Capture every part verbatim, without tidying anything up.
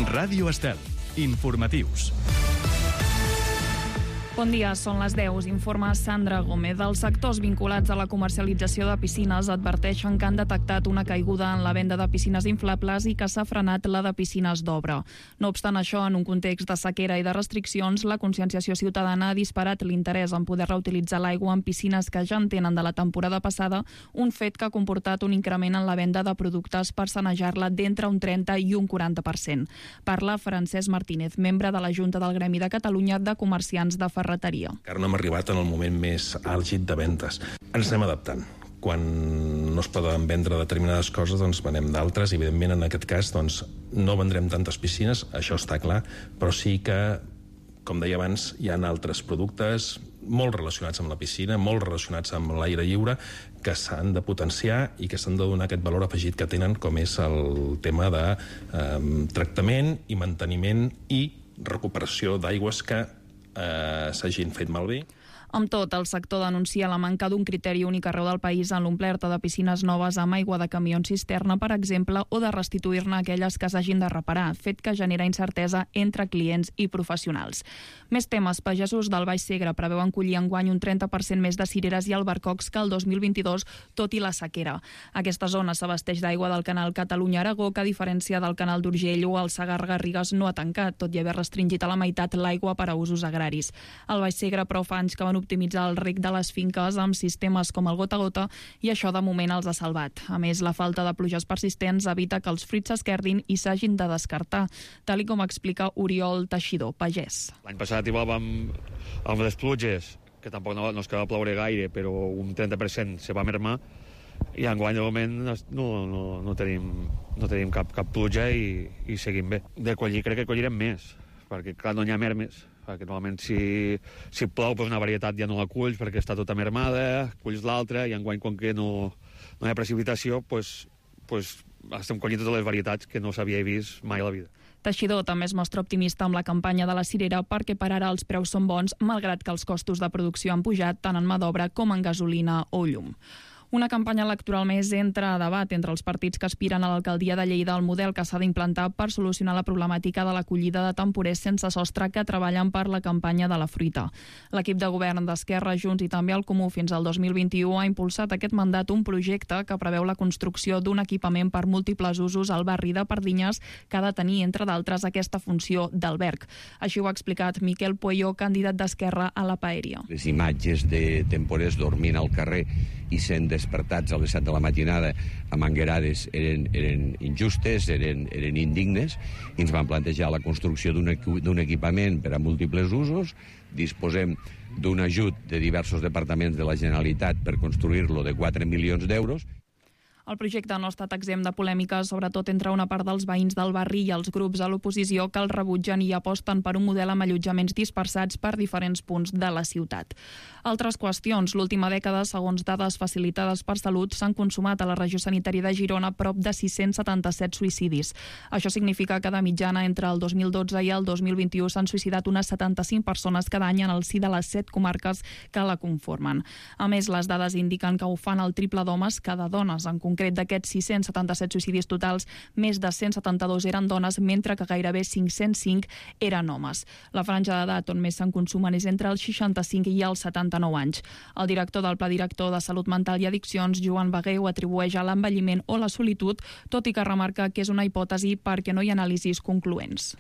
Ràdio Estel. Informatius. Bon dia, són les deu, informa Sandra Gómez. Els sectors vinculats a la comercialització de piscines adverteixen que han detectat una caiguda en la venda de piscines inflables i que s'ha frenat la de piscines d'obra. No obstant això, en un context de sequera i de restriccions, la conscienciació ciutadana ha disparat l'interès en poder reutilitzar l'aigua en piscines que ja en tenen de la temporada passada, un fet que ha comportat un increment en la venda de productes per sanejar-la d'entre un trenta i un quaranta per cent. Parla Francesc Martínez, membre de la Junta del Gremi de Catalunya de Comerciants de Ferreteria. Encara no hem arribat en el moment més àlgid de ventes. Ens anem adaptant. Quan no es poden vendre determinades coses, doncs venem d'altres, i evidentment en aquest cas doncs, no vendrem tantes piscines, això està clar, però sí que, com deia abans, hi ha altres productes molt relacionats amb la piscina, molt relacionats amb l'aire lliure, que s'han de potenciar i que s'han de donar aquest valor afegit que tenen, com és el tema de eh, tractament i manteniment i recuperació d'aigües que Eh, s'hagin fet malbé. Amb tot, el sector denuncia la manca d'un criteri únic arreu del país en l'omplerta de piscines noves amb aigua de camions cisterna, per exemple, o de restituir-ne aquelles que s'hagin de reparar, fet que genera incertesa entre clients i professionals. Més temes. Pagesos del Baix Segre preveuen collir enguany un trenta per cent més de cireres i albercocs que el dos mil vint-i-dos, tot i la sequera. Aquesta zona s'abasteix d'aigua del canal Catalunya-Aragó, que a diferència del canal d'Urgell o el Segarra-Garrigues no ha tancat, tot i haver restringit a la meitat l'aigua per a usos agraris. El Baix Segre, però, fa anys que van optimitzar el reg de les finques amb sistemes com el gota a gota, i això de moment els ha salvat. A més, la falta de pluges persistents evita que els fruits s'esquerdin i s'hagin de descartar, tal com explica Oriol Teixidor, pagès. L'any passat igual vam, amb les pluges, que tampoc no, no es que va ploure gaire, però un trenta per cent se va mermar, i enguany de moment no, no, no, tenim, no tenim cap, cap pluja i, i seguim bé. De collir crec que collirem més, perquè clar, no hi ha mermes, perquè normalment si, si plou per una varietat ja no la culls perquè està tota mermada, culls l'altra, i enguany quan que no, no hi ha precipitació, pues, pues estem collint totes les varietats que no s'havia vist mai a la vida. Teixidor també es mostra optimista amb la campanya de la cirera perquè per ara els preus són bons, malgrat que els costos de producció han pujat tant en mà d'obra com en gasolina o llum. Una campanya electoral més entra a debat entre els partits que aspiren a l'alcaldia de Lleida el model que s'ha d'implantar per solucionar la problemàtica de l'acollida de temporers sense sostre que treballen per la campanya de la fruita. L'equip de govern d'Esquerra, Junts i també el Comú fins al dos mil vint-i-u ha impulsat aquest mandat un projecte que preveu la construcció d'un equipament per múltiples usos al barri de Pardinyes que ha de tenir, entre d'altres, aquesta funció d'alberg. Així ho ha explicat Miquel Pueyo, candidat d'Esquerra a la Paeria. Les imatges de temporers dormint al carrer i sent despertats a les set de la matinada a manguerades eren, eren injustes, eren, eren indignes, i ens vam plantejar la construcció d'un d'un equipament per a múltiples usos. Disposem d'un ajut de diversos departaments de la Generalitat per construir-lo de quatre milions d'euros. El projecte no ha estat exempt de polèmica, sobretot entre una part dels veïns del barri i els grups a l'oposició que el rebutgen i aposten per un model amb allotjaments dispersats per diferents punts de la ciutat. Altres qüestions. L'última dècada, segons dades facilitades per Salut, s'han consumat a la regió sanitària de Girona prop de sis-cents setanta-set suïcidis. Això significa que de mitjana entre el dos mil dotze i el dos mil vint-i-u s'han suïcidat unes setanta-cinc persones cada any en el si de les set comarques que la conformen. A més, les dades indiquen que ho fan el triple d'homes que de dones. En concret, d'aquests sis-cents setanta-set suïcidis totals, més de cent setanta-dos eren dones, mentre que gairebé cinc-cents cinc eren homes. La franja d'edat on més se'n consumen és entre els seixanta-cinc i els setanta-nou anys. El director del Pla Director de Salut Mental i Addiccions, Joan Bagué, ho atribueix a l'envelliment o la solitud, tot i que remarca que és una hipòtesi perquè no hi ha anàlisis concloents.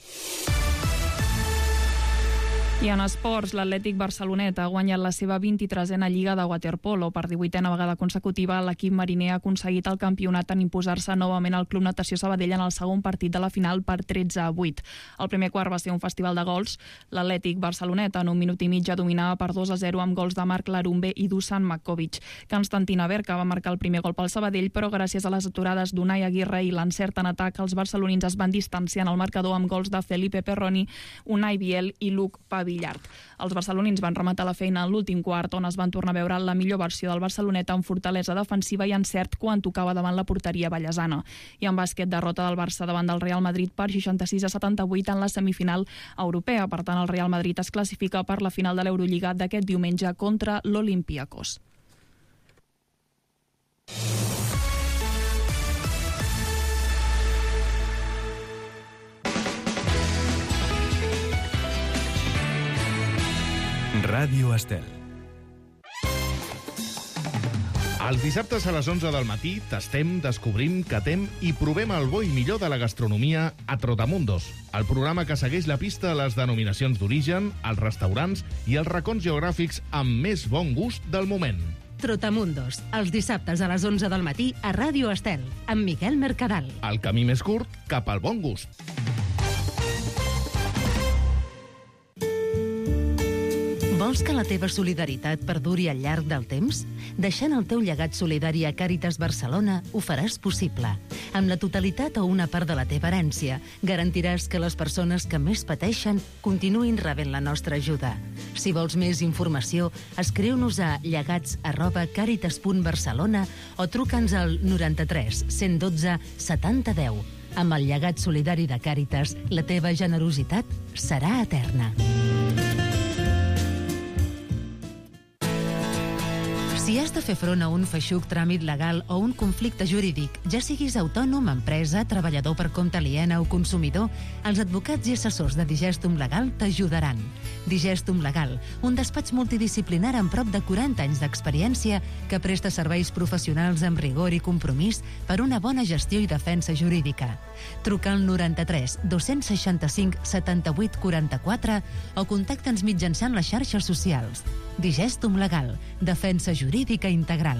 I en esports, l'Atlètic Barcelonet ha guanyat la seva vint-i-tresena Lliga de waterpolo. Per divuitena vegada consecutiva, l'equip mariner ha aconseguit el campionat en imposar-se novament al Club Natació Sabadell en el segon partit de la final per tretze a vuit. El primer quart va ser un festival de gols. L'Atlètic Barcelonet en un minut i mig ja dominava per dos a zero amb gols de Marc Larumbe i Dusan Makovic. Constantina Berca va marcar el primer gol pel Sabadell, però gràcies a les aturades d'Unai Aguirre i l'encert en atac, els barcelonins es van distanciar en el marcador amb gols de Felipe Perroni, Unai Biel i Luc Pavillard. Els barcelonins van rematar la feina en l'últim quart, on es van tornar a veure la millor versió del Barcelonet amb fortalesa defensiva i encert quan tocava davant la porteria ballesana. I en bàsquet, derrota del Barça davant del Real Madrid per seixanta-sis a setanta-vuit en la semifinal europea. Per tant, el Real Madrid es classifica per la final de l'Eurolliga d'aquest diumenge contra l'Olympiacos. Ràdio Estel. Els dissabtes a les onze del matí tastem, descobrim, catem i provem el bo i millor de la gastronomia a Trotamundos, el programa que segueix la pista a les denominacions d'origen, els restaurants i els racons geogràfics amb més bon gust del moment. Trotamundos, els dissabtes a les onze del matí a Ràdio Estel, amb Miquel Mercadal. El camí més curt cap al bon gust. Vols que la teva solidaritat perduri al llarg del temps? Deixant el teu llegat solidari a Càritas Barcelona ho faràs possible. Amb la totalitat o una part de la teva herència, garantiràs que les persones que més pateixen continuïn rebent la nostra ajuda. Si vols més informació, escriu-nos a llegats arroba càritas punt barcelona o truca'ns al noranta-tres cent dotze setanta deu. Amb el llegat solidari de Càritas, la teva generositat serà eterna. Si has de fer front a un feixuc tràmit legal o un conflicte jurídic, ja siguis autònom, empresa, treballador per compte aliena o consumidor, els advocats i assessors de Digestum Legal t'ajudaran. Digestum Legal, un despatx multidisciplinar amb prop de quaranta anys d'experiència que presta serveis professionals amb rigor i compromís per una bona gestió i defensa jurídica. Truca al noranta-tres dos-cents seixanta-cinc setanta-vuit quaranta-quatre o contacta'ns mitjançant les xarxes socials. Digestum Legal, defensa jurídica integral.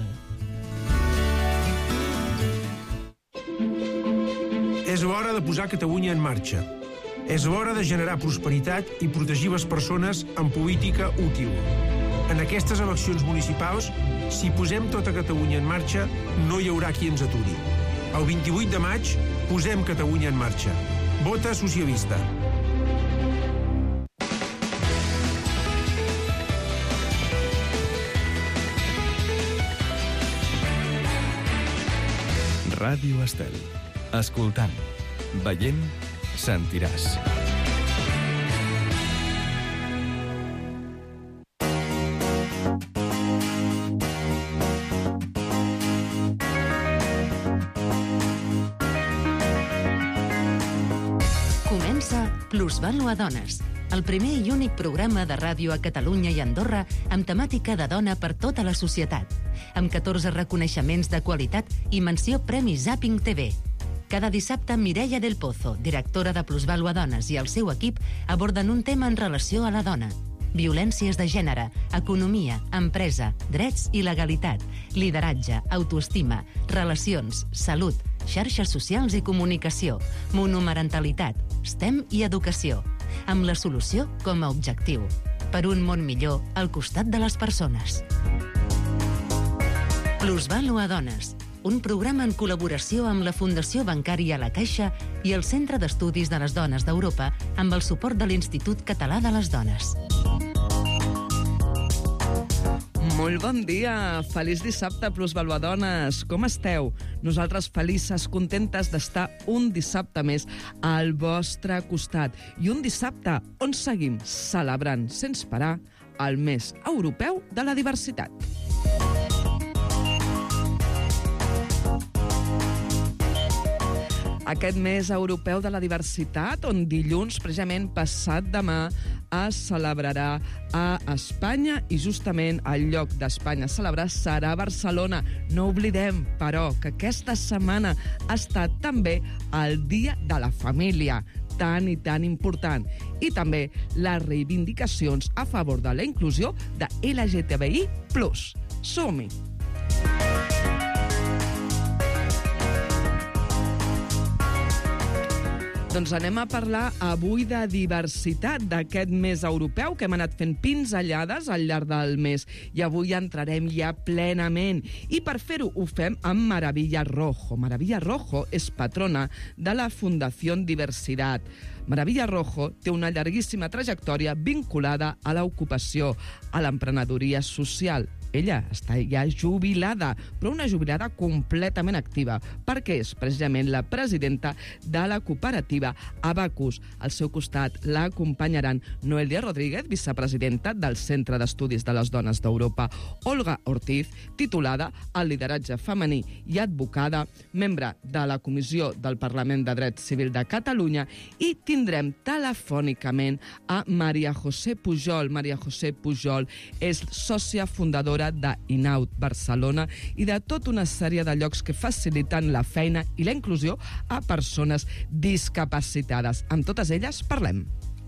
És l'hora de posar Catalunya en marxa. És l'hora de generar prosperitat i protegir les persones amb política útil. En aquestes eleccions municipals, si posem tota Catalunya en marxa, no hi haurà qui ens aturi. El vint-i-vuit de maig, posem Catalunya en marxa. Vota socialista. Ràdio Estel. Escoltant, veient, sentiràs. Comença Plusvàlua Dones, el primer i únic programa de ràdio a Catalunya i Andorra amb temàtica de dona per tota la societat, amb catorze reconeixements de qualitat i menció Premi Zapping T V. Cada dissabte, Mireia del Pozo, directora de Plusvàlua Dones, i el seu equip aborden un tema en relació a la dona. Violències de gènere, economia, empresa, drets i legalitat, lideratge, autoestima, relacions, salut, xarxes socials i comunicació, monomarentalitat, STEM i educació, amb la solució com a objectiu. Per un món millor al costat de les persones. Plusvàlua Dones, un programa en col·laboració amb la Fundació Bancària La Caixa i el Centre d'Estudis de les Dones d'Europa amb el suport de l'Institut Català de les Dones. Molt bon dia, feliç dissabte, Plusvàlua Dones. Com esteu? Nosaltres felices, contentes d'estar un dissabte més al vostre costat. I un dissabte on seguim celebrant sense parar el mes europeu de la diversitat. Aquest mes europeu de la diversitat, on dilluns, precisament passat demà, es celebrarà a Espanya i justament el lloc d'Espanya a celebrar serà Barcelona. No oblidem, però, que aquesta setmana ha estat també el Dia de la Família, tan i tan important, i també les reivindicacions a favor de la inclusió de L G T B I plus. Som-hi! Doncs anem a parlar avui de diversitat d'aquest mes europeu que hem anat fent pinzellades al llarg del mes i avui entrarem ja plenament. I per fer-ho ho fem amb Maravilla Rojo. Maravilla Rojo és patrona de la Fundació Diversidad. Maravilla Rojo té una llarguíssima trajectòria vinculada a l'ocupació, a l'emprenedoria social ella està ja jubilada, però una jubilada completament activa, perquè és precisament la presidenta de la cooperativa Abacus. Al seu costat l'acompanyaran Noelia Rodríguez, vicepresidenta del Centre d'Estudis de les Dones d'Europa, Olga Ortiz, titulada al lideratge femení i advocada, membre de la Comissió del Parlament de Dret Civil de Catalunya, i tindrem telefònicament a Maria José Pujol. Maria José Pujol és sòcia fundadora de Inaut Barcelona i de tota una sèrie de llocs que faciliten la feina i la inclusió a persones discapacitades. Amb totes elles parlem.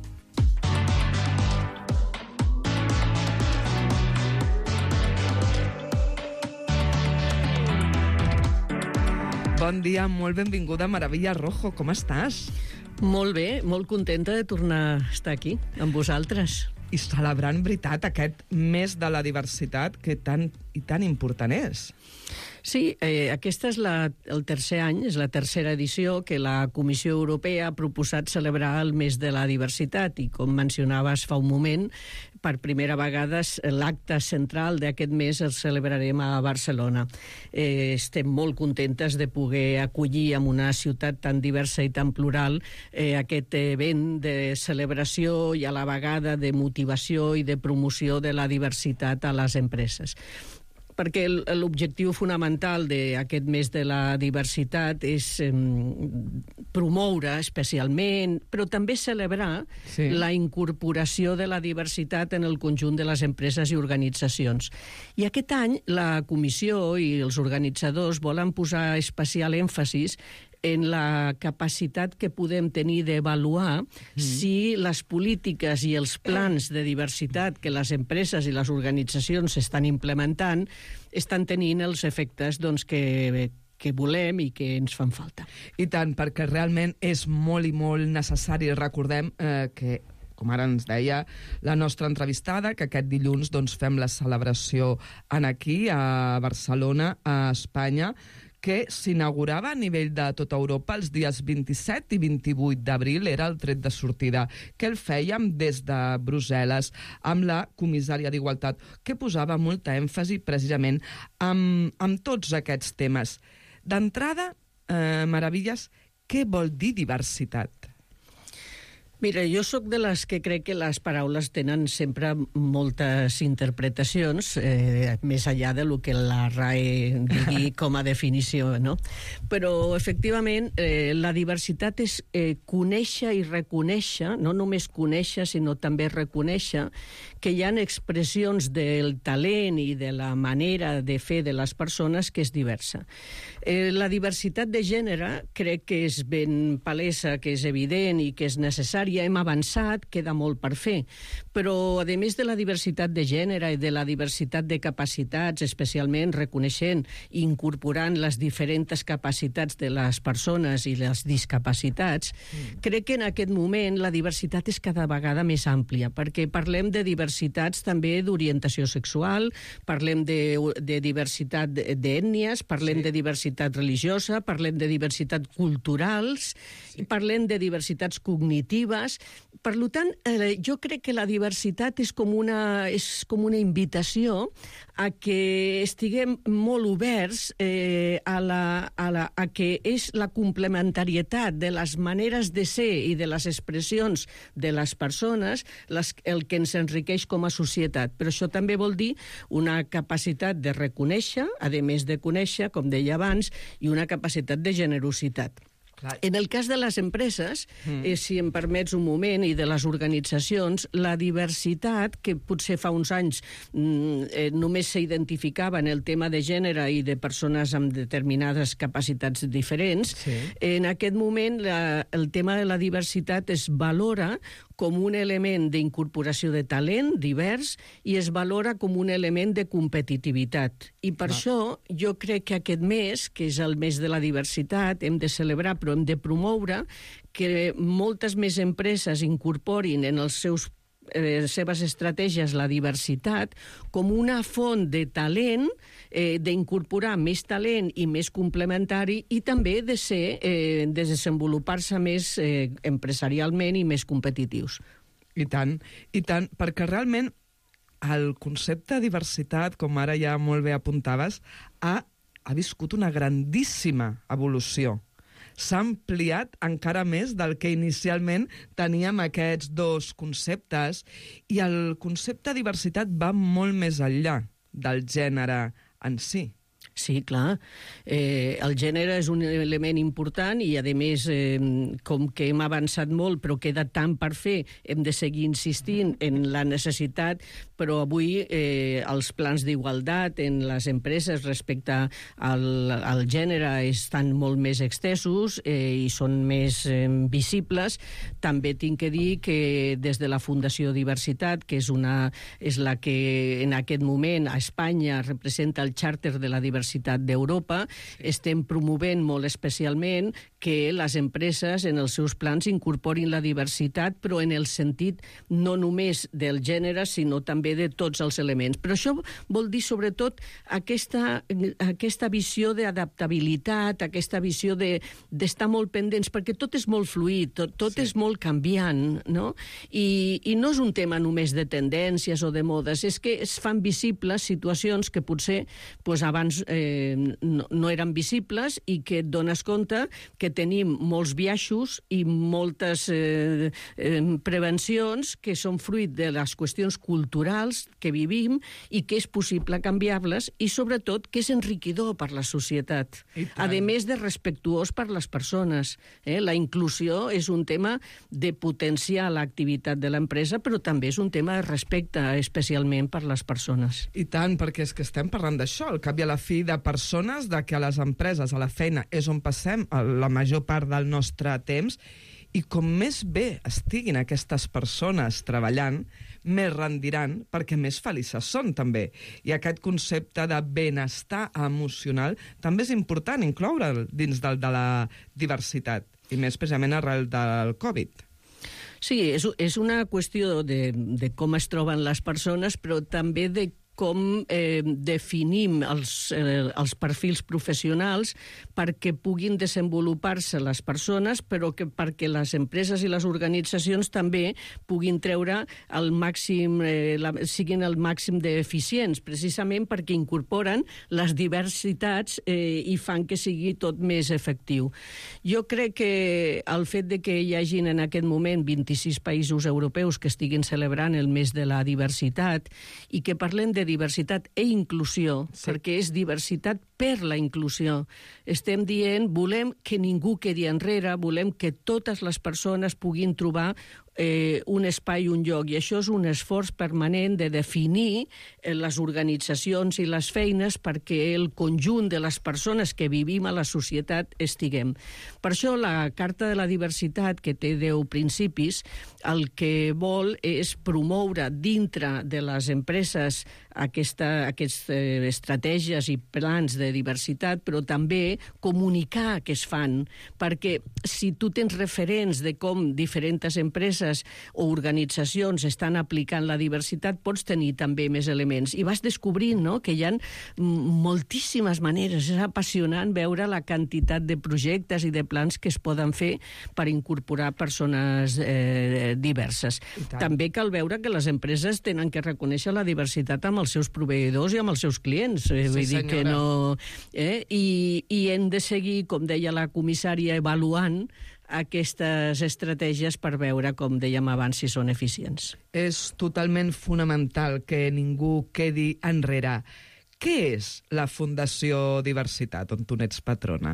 Bon dia, molt benvinguda, Maravilla Rojo, com estàs? Molt bé, molt contenta de tornar a estar aquí, amb vosaltres. I celebrant, veritat, aquest mes de la diversitat que tan i tan important és. Sí, eh, aquesta és la, el tercer any, és la tercera edició que la Comissió Europea ha proposat celebrar el mes de la diversitat i, com mencionaves fa un moment, per primera vegada l'acte central d'aquest mes el celebrarem a Barcelona. Eh, estem molt contentes de poder acollir en una ciutat tan diversa i tan plural eh, aquest event de celebració i a la vegada de motivació i de promoció de la diversitat a les empreses. Perquè l'objectiu fonamental d'aquest mes de la diversitat és eh, promoure especialment, però també celebrar sí. la incorporació de la diversitat en el conjunt de les empreses i organitzacions. I aquest any la Comissió i els organitzadors volen posar especial èmfasis en la capacitat que podem tenir d'avaluar mm. si les polítiques i els plans de diversitat que les empreses i les organitzacions estan implementant estan tenint els efectes doncs, que, que volem i que ens fan falta. I tant, perquè realment és molt i molt necessari. Recordem eh, que com ara ens deia la nostra entrevistada, que aquest dilluns doncs, fem la celebració en aquí, a Barcelona, a Espanya, que s'inaugurava a nivell de tota Europa els dies vint-i-set i vint-i-vuit d'abril, era el tret de sortida, que el fèiem des de Brussel·les amb la comissària d'Igualtat, que posava molta èmfasi precisament amb, amb tots aquests temes. D'entrada, eh, Maravillas, què vol dir diversitat? Mira, jo sóc de les que crec que les paraules tenen sempre moltes interpretacions, eh, més enllà de lo que la R A E digui com a definició, no? Però, efectivament, eh, la diversitat és eh, conèixer i reconèixer, no només conèixer, sinó també reconèixer que hi ha expressions del talent i de la manera de fer de les persones que és diversa. Eh, la diversitat de gènere crec que és ben palesa, que és evident i que és necessària. Hem avançat, queda molt per fer, però a més de la diversitat de gènere i de la diversitat de capacitats, especialment reconeixent i incorporant les diferents capacitats de les persones i les discapacitats, mm. crec que en aquest moment la diversitat és cada vegada més àmplia, perquè parlem de diversitats també d'orientació sexual, parlem de, de diversitat d'ètnies, parlem sí. de diversitat religiosa, parlem de diversitat culturals, sí. i parlem de diversitats cognitives. Per tant, eh, jo crec que la diversitat és com una, és com una invitació a que estiguem molt oberts eh, a, la, a, la, a que és la complementarietat de les maneres de ser i de les expressions de les persones les, el que ens enriqueix com a societat. Però això també vol dir una capacitat de reconèixer, a més de conèixer, com deia abans, i una capacitat de generositat. Clar. En el cas de les empreses, mm. eh, si em permets un moment, i de les organitzacions, la diversitat, que potser fa uns anys mm, eh, només s'identificava en el tema de gènere i de persones amb determinades capacitats diferents, sí. en aquest moment la, el tema de la diversitat es valora com un element d'incorporació de talent divers i es valora com un element de competitivitat. I per Clar. Això jo crec que aquest mes, que és el mes de la diversitat, hem de celebrar, però hem de promoure que moltes més empreses incorporin en els seus eh, seves estratègies la diversitat com una font de talent, eh, d'incorporar més talent i més complementari i també de ser, eh, de desenvolupar-se més eh, empresarialment i més competitius. I tant, i tant, perquè realment el concepte de diversitat, com ara ja molt bé apuntaves, ha, ha viscut una grandíssima evolució. S'ha ampliat encara més del que inicialment teníem aquests dos conceptes, i el concepte de diversitat va molt més enllà del gènere en si. Sí, clar. Eh, el gènere és un element important i, a més, eh, com que hem avançat molt però queda tant per fer, hem de seguir insistint en la necessitat, però avui eh, els plans d'igualtat en les empreses respecte al, al gènere estan molt més extensos eh, i són més eh, visibles. També tinc que dir que des de la Fundació Diversitat, que és, una, és la que en aquest moment a Espanya representa el xàrter de la diversitat d'Europa, estem promovent molt especialment que les empreses en els seus plans incorporin la diversitat, però en el sentit no només del gènere, sinó també de tots els elements. Però això vol dir, sobretot, aquesta, aquesta visió d'adaptabilitat, aquesta visió de, d'estar molt pendents, perquè tot és molt fluid, tot, tot sí. és molt canviant, no? I, I no és un tema només de tendències o de modes, és que es fan visibles situacions que potser pues, abans eh, no, no eren visibles i que et dones compte que tenim molts biaixos i moltes eh, eh, prevencions que són fruit de les qüestions culturals que vivim i que és possible canviar-les i, sobretot, que és enriquidor per la societat. A més de respectuós per les persones. Eh? La inclusió és un tema de potenciar l'activitat de l'empresa, però també és un tema de respecte, especialment per les persones. I tant, perquè és que estem parlant d'això, al cap i a la fi, de persones, de que a les empreses, a la feina, és on passem la major part del nostre temps, i com més bé estiguin aquestes persones treballant, més rendiran, perquè més felices són, també. I aquest concepte de benestar emocional també és important incloure'l dins del de la diversitat, i més precisament arrel del Covid. Sí, és, és una qüestió de, de com es troben les persones, però també de com eh, definim els, eh, els perfils professionals perquè puguin desenvolupar-se les persones, però que perquè les empreses i les organitzacions també puguin treure el màxim, eh, la, siguin el màxim d'eficients, precisament perquè incorporen les diversitats eh, i fan que sigui tot més efectiu. Jo crec que el fet de que hi hagin en aquest moment vint-i-sis països europeus que estiguin celebrant el mes de la diversitat i que parlen de diversitat e inclusió, sí. perquè és diversitat per la inclusió. Estem dient, volem que ningú quedi enrere, volem que totes les persones puguin trobar eh, un espai, un lloc, i això és un esforç permanent de definir eh, les organitzacions i les feines perquè el conjunt de les persones que vivim a la societat estiguem. Per això la Carta de la Diversitat, que té deu principis, el que vol és promoure dintre de les empreses aquesta, aquestes eh, estratègies i plans de diversitat, però també comunicar que es fan, perquè si tu tens referents de com diferents empreses o organitzacions estan aplicant la diversitat, pots tenir també més elements. I vas descobrint, no?, que hi ha moltíssimes maneres. És apassionant veure la quantitat de projectes i de plans que es poden fer per incorporar persones eh, diverses. També cal veure que les empreses tenen que reconèixer la diversitat amb els seus proveïdors i amb els seus clients. Eh, vull sí, dir que no... Eh? I, I hem de seguir, com deia la comissària, avaluant aquestes estratègies per veure, com dèiem abans, si són eficients. És totalment fonamental que ningú quedi enrere. Què és la Fundació Diversitat, on tu n'ets patrona?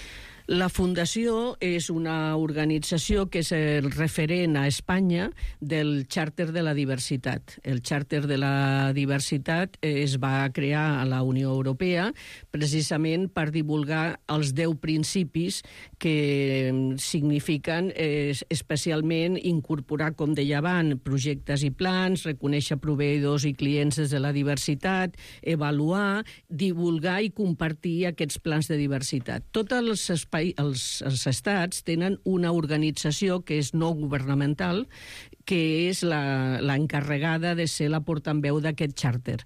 La Fundació és una organització que és el referent a Espanya del Xàrter de la Diversitat. El Xàrter de la Diversitat es va crear a la Unió Europea precisament per divulgar els deu principis que signifiquen eh, especialment incorporar, com deia abans, projectes i plans, reconèixer proveïdors i clients des de la diversitat, avaluar, divulgar i compartir aquests plans de diversitat. Tots els Els, els estats tenen una organització que és no governamental, que és la, la encarregada de ser la portaveu d'aquest xàrter.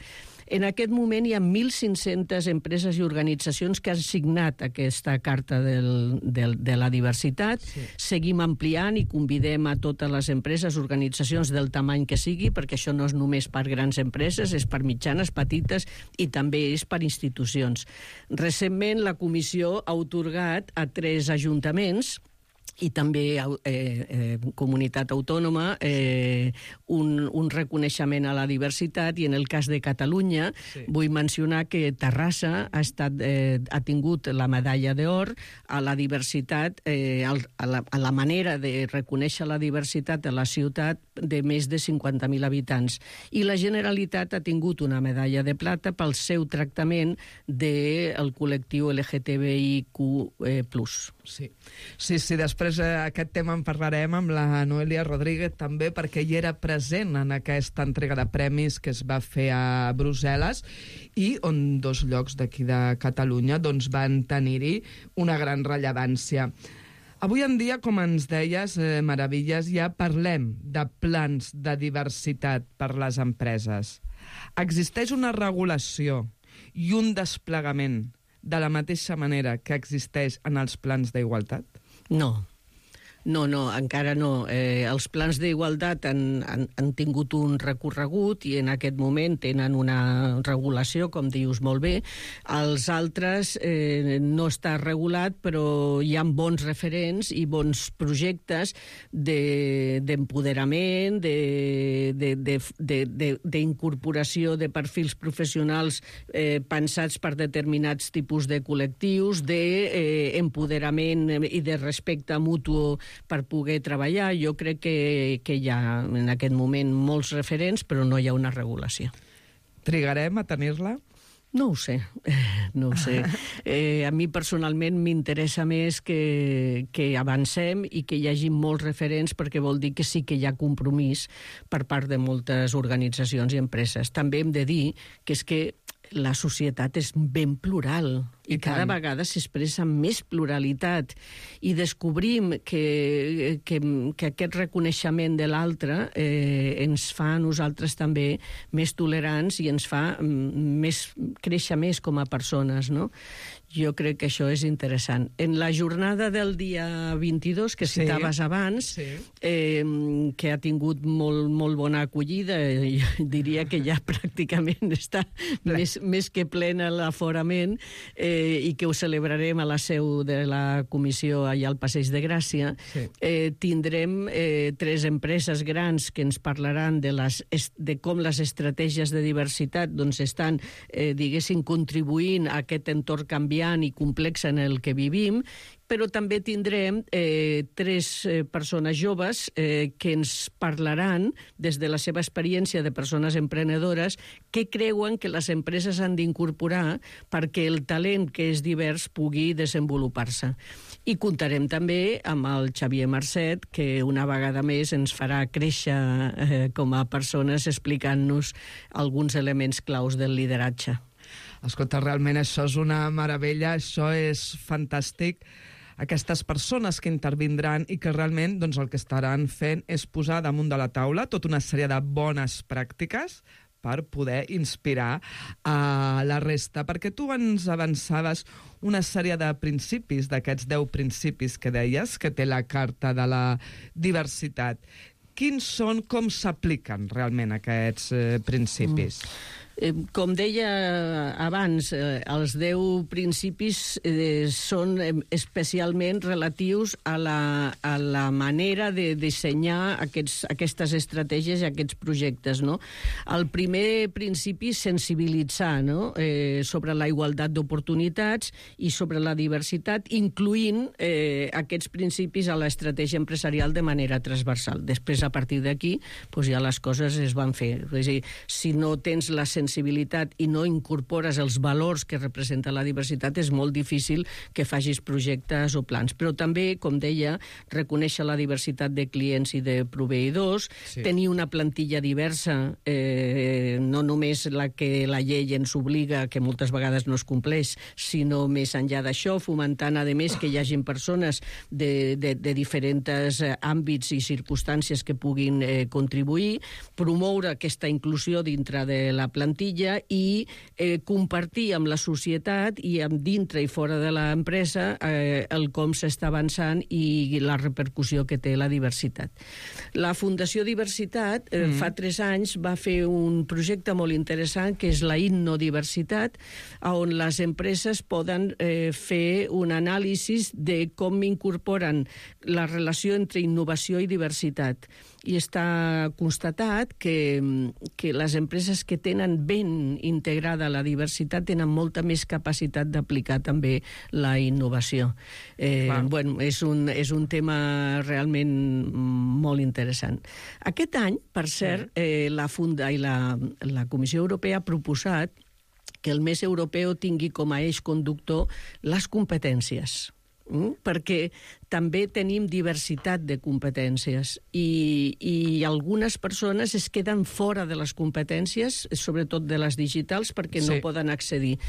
En aquest moment hi ha mil cinc-centes empreses i organitzacions que han signat aquesta carta del, del, de la diversitat. Sí. Seguim ampliant i convidem a totes les empreses, organitzacions del tamany que sigui, perquè això no és només per grans empreses, és per mitjanes, petites i també és per institucions. Recentment la comissió ha atorgat a tres ajuntaments i també eh, eh, comunitat autònoma, eh, un, un reconeixement a la diversitat, i en el cas de Catalunya sí. vull mencionar que Terrassa ha, estat, eh, ha tingut la medalla d'or a la diversitat, eh, a, la, a la manera de reconèixer la diversitat a la ciutat de més de cinquanta mil habitants. I la Generalitat ha tingut una medalla de plata pel seu tractament del col·lectiu L G T B I Q plus. Sí, sí, sí, després aquest tema en parlarem amb la Noelia Rodríguez també, perquè hi era present en aquesta entrega de premis que es va fer a Brussel·les i on dos llocs d'aquí de Catalunya doncs, van tenir-hi una gran rellevància. Avui en dia, com ens deies, eh, Meravilles, ja parlem de plans de diversitat per les empreses. Existeix una regulació i un desplegament de la mateixa manera que existeix en els plans d'igualtat? No. No, no, encara no. Eh, els plans d'igualtat han, han, han tingut un recorregut i en aquest moment tenen una regulació, com dius molt bé. Els altres eh, no està regulat, però hi ha bons referents i bons projectes d'empoderament, de, de, de, de, de, d'incorporació de perfils professionals eh, pensats per determinats tipus de col·lectius, d'empoderament eh, i de respecte mutu per poder treballar. Jo crec que, que hi ha en aquest moment molts referents, però no hi ha una regulació. Trigarem a tenir-la? No ho sé, no ho sé. Eh, a mi personalment m'interessa més que, que avancem i que hi hagi molts referents, perquè vol dir que sí que hi ha compromís per part de moltes organitzacions i empreses. També hem de dir que és que la societat és ben plural i, I cada vegada s'expressa més pluralitat i descobrim que, que, que aquest reconeixement de l'altre eh, ens fa a nosaltres també més tolerants i ens fa més, créixer més com a persones, no? Jo crec que això és interessant. En la jornada del dia vint-i-dos, que citaves sí, abans, sí. eh, que ha tingut molt, molt bona acollida, jo diria que ja pràcticament està més, més que plena l'aforament, eh, i que ho celebrarem a la seu de la comissió allà al Passeig de Gràcia, sí. eh, tindrem eh, tres empreses grans que ens parlaran de, les, de com les estratègies de diversitat doncs, estan, eh, diguéssim, contribuint a aquest entorn canviant i complex en el que vivim, però també tindrem eh, tres eh, persones joves eh, que ens parlaran des de la seva experiència de persones emprenedores que creuen que les empreses han d'incorporar perquè el talent que és divers pugui desenvolupar-se. I comptarem també amb el Xavier Marcet, que una vegada més ens farà créixer eh, com a persones explicant-nos alguns elements claus del lideratge. Escolta, realment això és una meravella, això és fantàstic. Aquestes persones que intervindran i que realment doncs, el que estaran fent és posar damunt de la taula tota una sèrie de bones pràctiques per poder inspirar a la resta. Perquè tu ens avançaves una sèrie de principis, d'aquests deu principis que deies, que té la Carta de la Diversitat. Quins són, com s'apliquen realment aquests eh, principis? Mm. Com deia abans, els deu principis eh, són especialment relatius a la, a la manera de dissenyar aquests, aquestes estratègies i aquests projectes, no? El primer principi és sensibilitzar, no? eh, sobre la igualtat d'oportunitats i sobre la diversitat, incloent eh, aquests principis a l'estratègia empresarial de manera transversal. Després, a partir d'aquí, doncs ja les coses es van fer. És a dir, si no tens la sensibilitat sensibilitat i no incorpores els valors que representa la diversitat, és molt difícil que facis projectes o plans. Però també, com deia, reconèixer la diversitat de clients i de proveïdors, sí. tenir una plantilla diversa, eh, no només la que la llei ens obliga, que moltes vegades no es compleix, sinó més enllà d'això, fomentant, a més, que hi hagin persones de, de, de diferents àmbits i circumstàncies que puguin eh, contribuir, promoure aquesta inclusió dintre de la plantilla plantilla i eh, compartir amb la societat i amb dintre i fora de l'empresa eh, el com s'està avançant i la repercussió que té la diversitat. La Fundació Diversitat eh, mm. fa tres anys va fer un projecte molt interessant que és la Innodiversitat, on les empreses poden eh, fer un anàlisi de com incorporen la relació entre innovació i diversitat. I està constatat que, que les empreses que tenen ben integrada la diversitat tenen molta més capacitat d'aplicar també la innovació. Eh, bueno, és, un, és un tema realment molt interessant. Aquest any, per cert, eh, la Funda i la, la Comissió Europea ha proposat que el mes europeu tingui com a eix conductor les competències. Mm? Perquè també tenim diversitat de competències i, i algunes persones es queden fora de les competències, sobretot de les digitals, perquè sí. no poden accedir.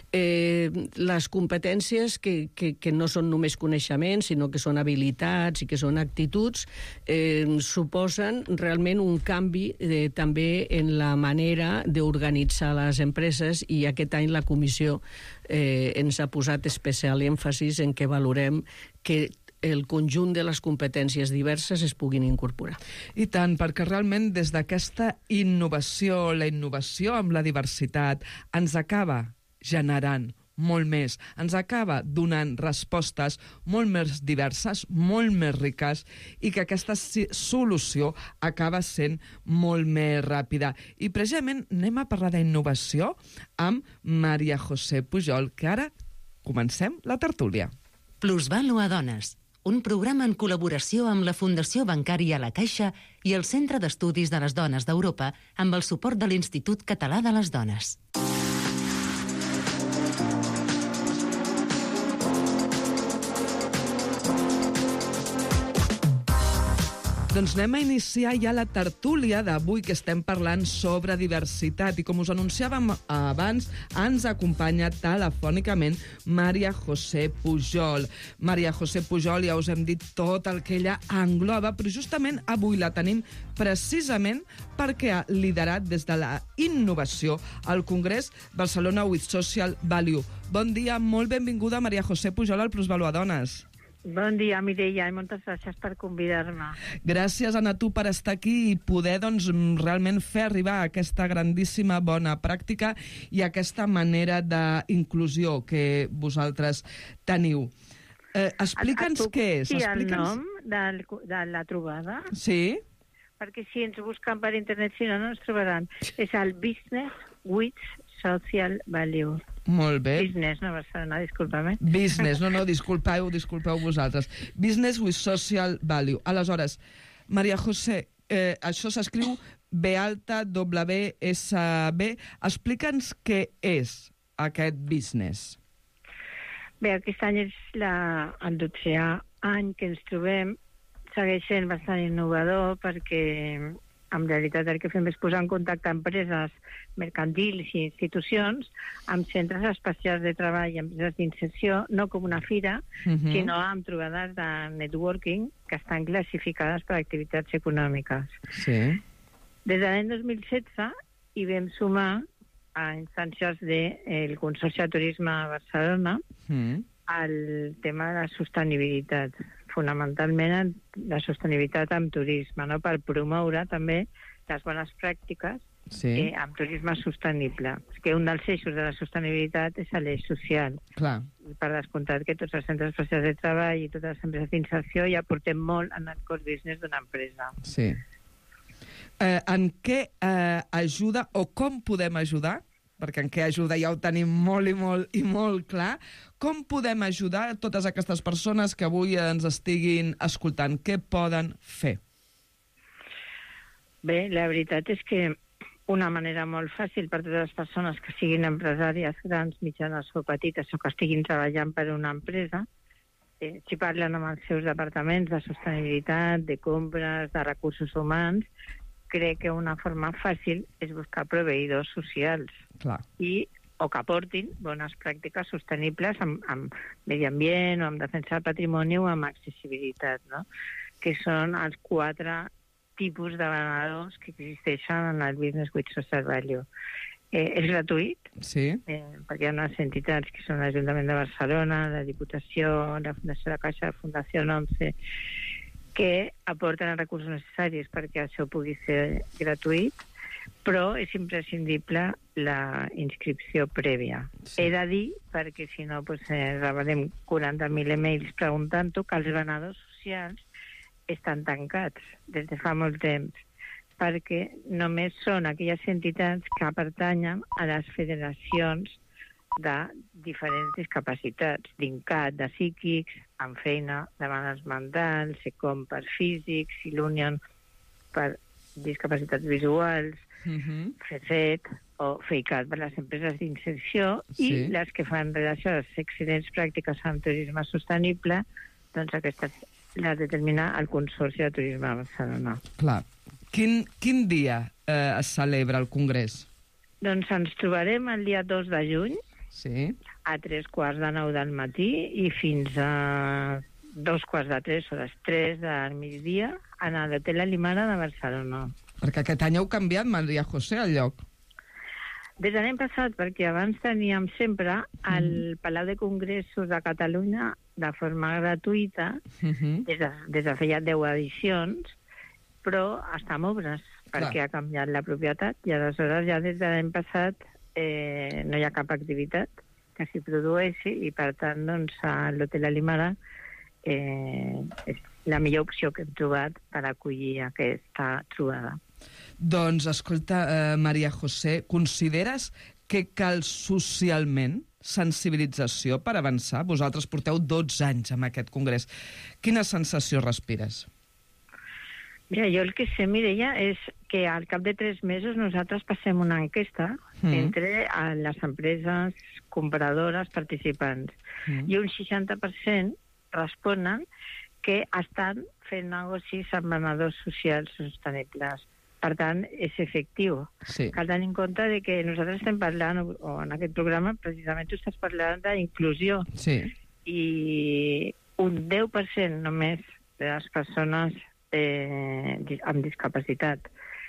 Eh, les competències que, que, que no són només coneixements, sinó que són habilitats i que són actituds, eh, suposen realment un canvi eh, també en la manera d'organitzar les empreses, i aquest any la Comissió eh, ens ha posat especial èmfasis en que valorem que el conjunt de les competències diverses es puguin incorporar. I tant, perquè realment des d'aquesta innovació, la innovació amb la diversitat, ens acaba generant molt més, ens acaba donant respostes molt més diverses, molt més riques, i que aquesta solució acaba sent molt més ràpida. I precisament anem a parlar d'innovació amb Maria José Pujol, que ara comencem la tertúlia. Plusvàlua Dones, un programa en col·laboració amb la Fundació Bancària La Caixa i el Centre d'Estudis de les Dones d'Europa amb el suport de l'Institut Català de les Dones. Doncs anem a iniciar ja la tertúlia d'avui, que estem parlant sobre diversitat. I com us anunciàvem abans, ens acompanya telefònicament Maria José Pujol. Maria José Pujol, ja us hem dit tot el que ella engloba, però justament avui la tenim precisament perquè ha liderat des de la innovació al Congrés Barcelona with Social Value. Bon dia, molt benvinguda Maria José Pujol al Plusvàlua Dones. Bon dia, Mireia, i moltes gràcies per convidar-me. Gràcies, Anna, tu, per estar aquí i poder doncs, realment fer arribar aquesta grandíssima bona pràctica i aquesta manera d'inclusió que vosaltres teniu. Eh, Explica'ns què és. Sí, el nom de, de la trobada. Sí. Perquè si ens busquen per internet, si no, no ens trobaran. És el Business with Social Value. Molt bé. Business, no Barcelona, disculpa'm. Business, no, no, disculpeu, disculpeu vosaltres. Business with Social Value. Aleshores, Maria José, eh, això s'escriu B alta W S B. Explica'ns què és aquest business. Bé, aquest any és la, el dotzeè any que ens trobem. Segueix sent bastant innovador perquè en realitat el que fem és posar en contacte empreses mercantils i institucions amb centres especials de treball i empreses d'inserció, no com una fira, uh-huh. sinó amb trobades de networking que estan classificades per activitats econòmiques. Sí. Des de l'any dos mil setze hi vam sumar a instàncies del Consorci de Turisme a Barcelona uh-huh. el tema de la sostenibilitat, fonamentalment la sostenibilitat amb turisme, no? Per promoure també les bones pràctiques sí. eh, amb turisme sostenible. És que un dels eixos de la sostenibilitat és l'eix social. Clar. Per descomptat que tots els centres especials de treball i totes les empreses d'inserció ja portem molt en el core business d'una empresa. Sí. Eh, en què eh, ajuda o com podem ajudar? Perquè en què ajuda ja ho tenim molt i molt i molt clar. Com podem ajudar a totes aquestes persones que avui ens estiguin escoltant? Què poden fer? Bé, la veritat és que una manera molt fàcil per a totes les persones que siguin empresàries grans, mitjanes o petites o que estiguin treballant per una empresa, eh, si parlen amb els seus departaments de sostenibilitat, de compres, de recursos humans, crec que una forma fàcil és buscar proveïdors socials. Clar. I o que aportin bones pràctiques sostenibles amb, amb medi ambient o amb defensa del patrimoni o amb accessibilitat, no? Que són els quatre tipus de venedors que existeixen en el Business with Social Value. Eh, és gratuït, sí. eh, perquè hi ha unes entitats que són l'Ajuntament de Barcelona, la Diputació, la Fundació de la Caixa, la Fundació ONCE, que aporten els recursos necessaris perquè això pugui ser gratuït, però és imprescindible la inscripció prèvia. Sí. He de dir, perquè si no pues, eh, rebrem quaranta mil emails preguntant-ho, que els venedors socials estan tancats des de fa molt temps, perquè només són aquelles entitats que pertanyen a les federacions de diferents discapacitats, d'INCAT, de psíquics, amb feina de malalts mentals, SECOM per físics, i l'Union per discapacitats visuals, uh-huh. FECET o FEICAT per les empreses d'inserció, sí. I les que fan relació a les excel·lents pràctiques amb turisme sostenible, doncs aquestes les determina el Consorci de Turisme de Barcelona. Clar. Quin, quin dia eh, es celebra el Congrés? Doncs ens trobarem el dia dos de juny, sí. A tres quarts de nou del matí i fins a dos quarts de tres o les tres del migdia a l'Hotel Alimara de Barcelona. Perquè aquest any heu canviat, Maria José, el lloc. Des de l'any passat, perquè abans teníem sempre el mm. Palau de Congressos de Catalunya de forma gratuïta, mm-hmm. des, de, des de feia deu edicions, però està en obres, perquè Clar. Ha canviat la propietat, i aleshores ja des de l'any passat eh, no hi ha cap activitat que s'hi produeixi, i per tant, doncs, a l'Hotel Alimara eh, és la millor opció que hem trobat per acollir aquesta trobada. Doncs, escolta, eh, Maria José, consideres que cal socialment sensibilització per avançar? Vosaltres porteu dotze anys amb aquest congrés. Quina sensació respires? Mira, jo el que sé, Mireia, és que al cap de tres mesos nosaltres passem una enquesta mm. entre les empreses compradores participants mm. i un seixanta per cent responen que estan fent negocis amb venedors socials sostenibles. Per tant, és efectiu. Sí. Cal tenir en compte de que nosaltres estem parlant, o en aquest programa, precisament tu estàs parlant d'inclusió. Sí. I un deu per cent només de les persones eh, amb discapacitat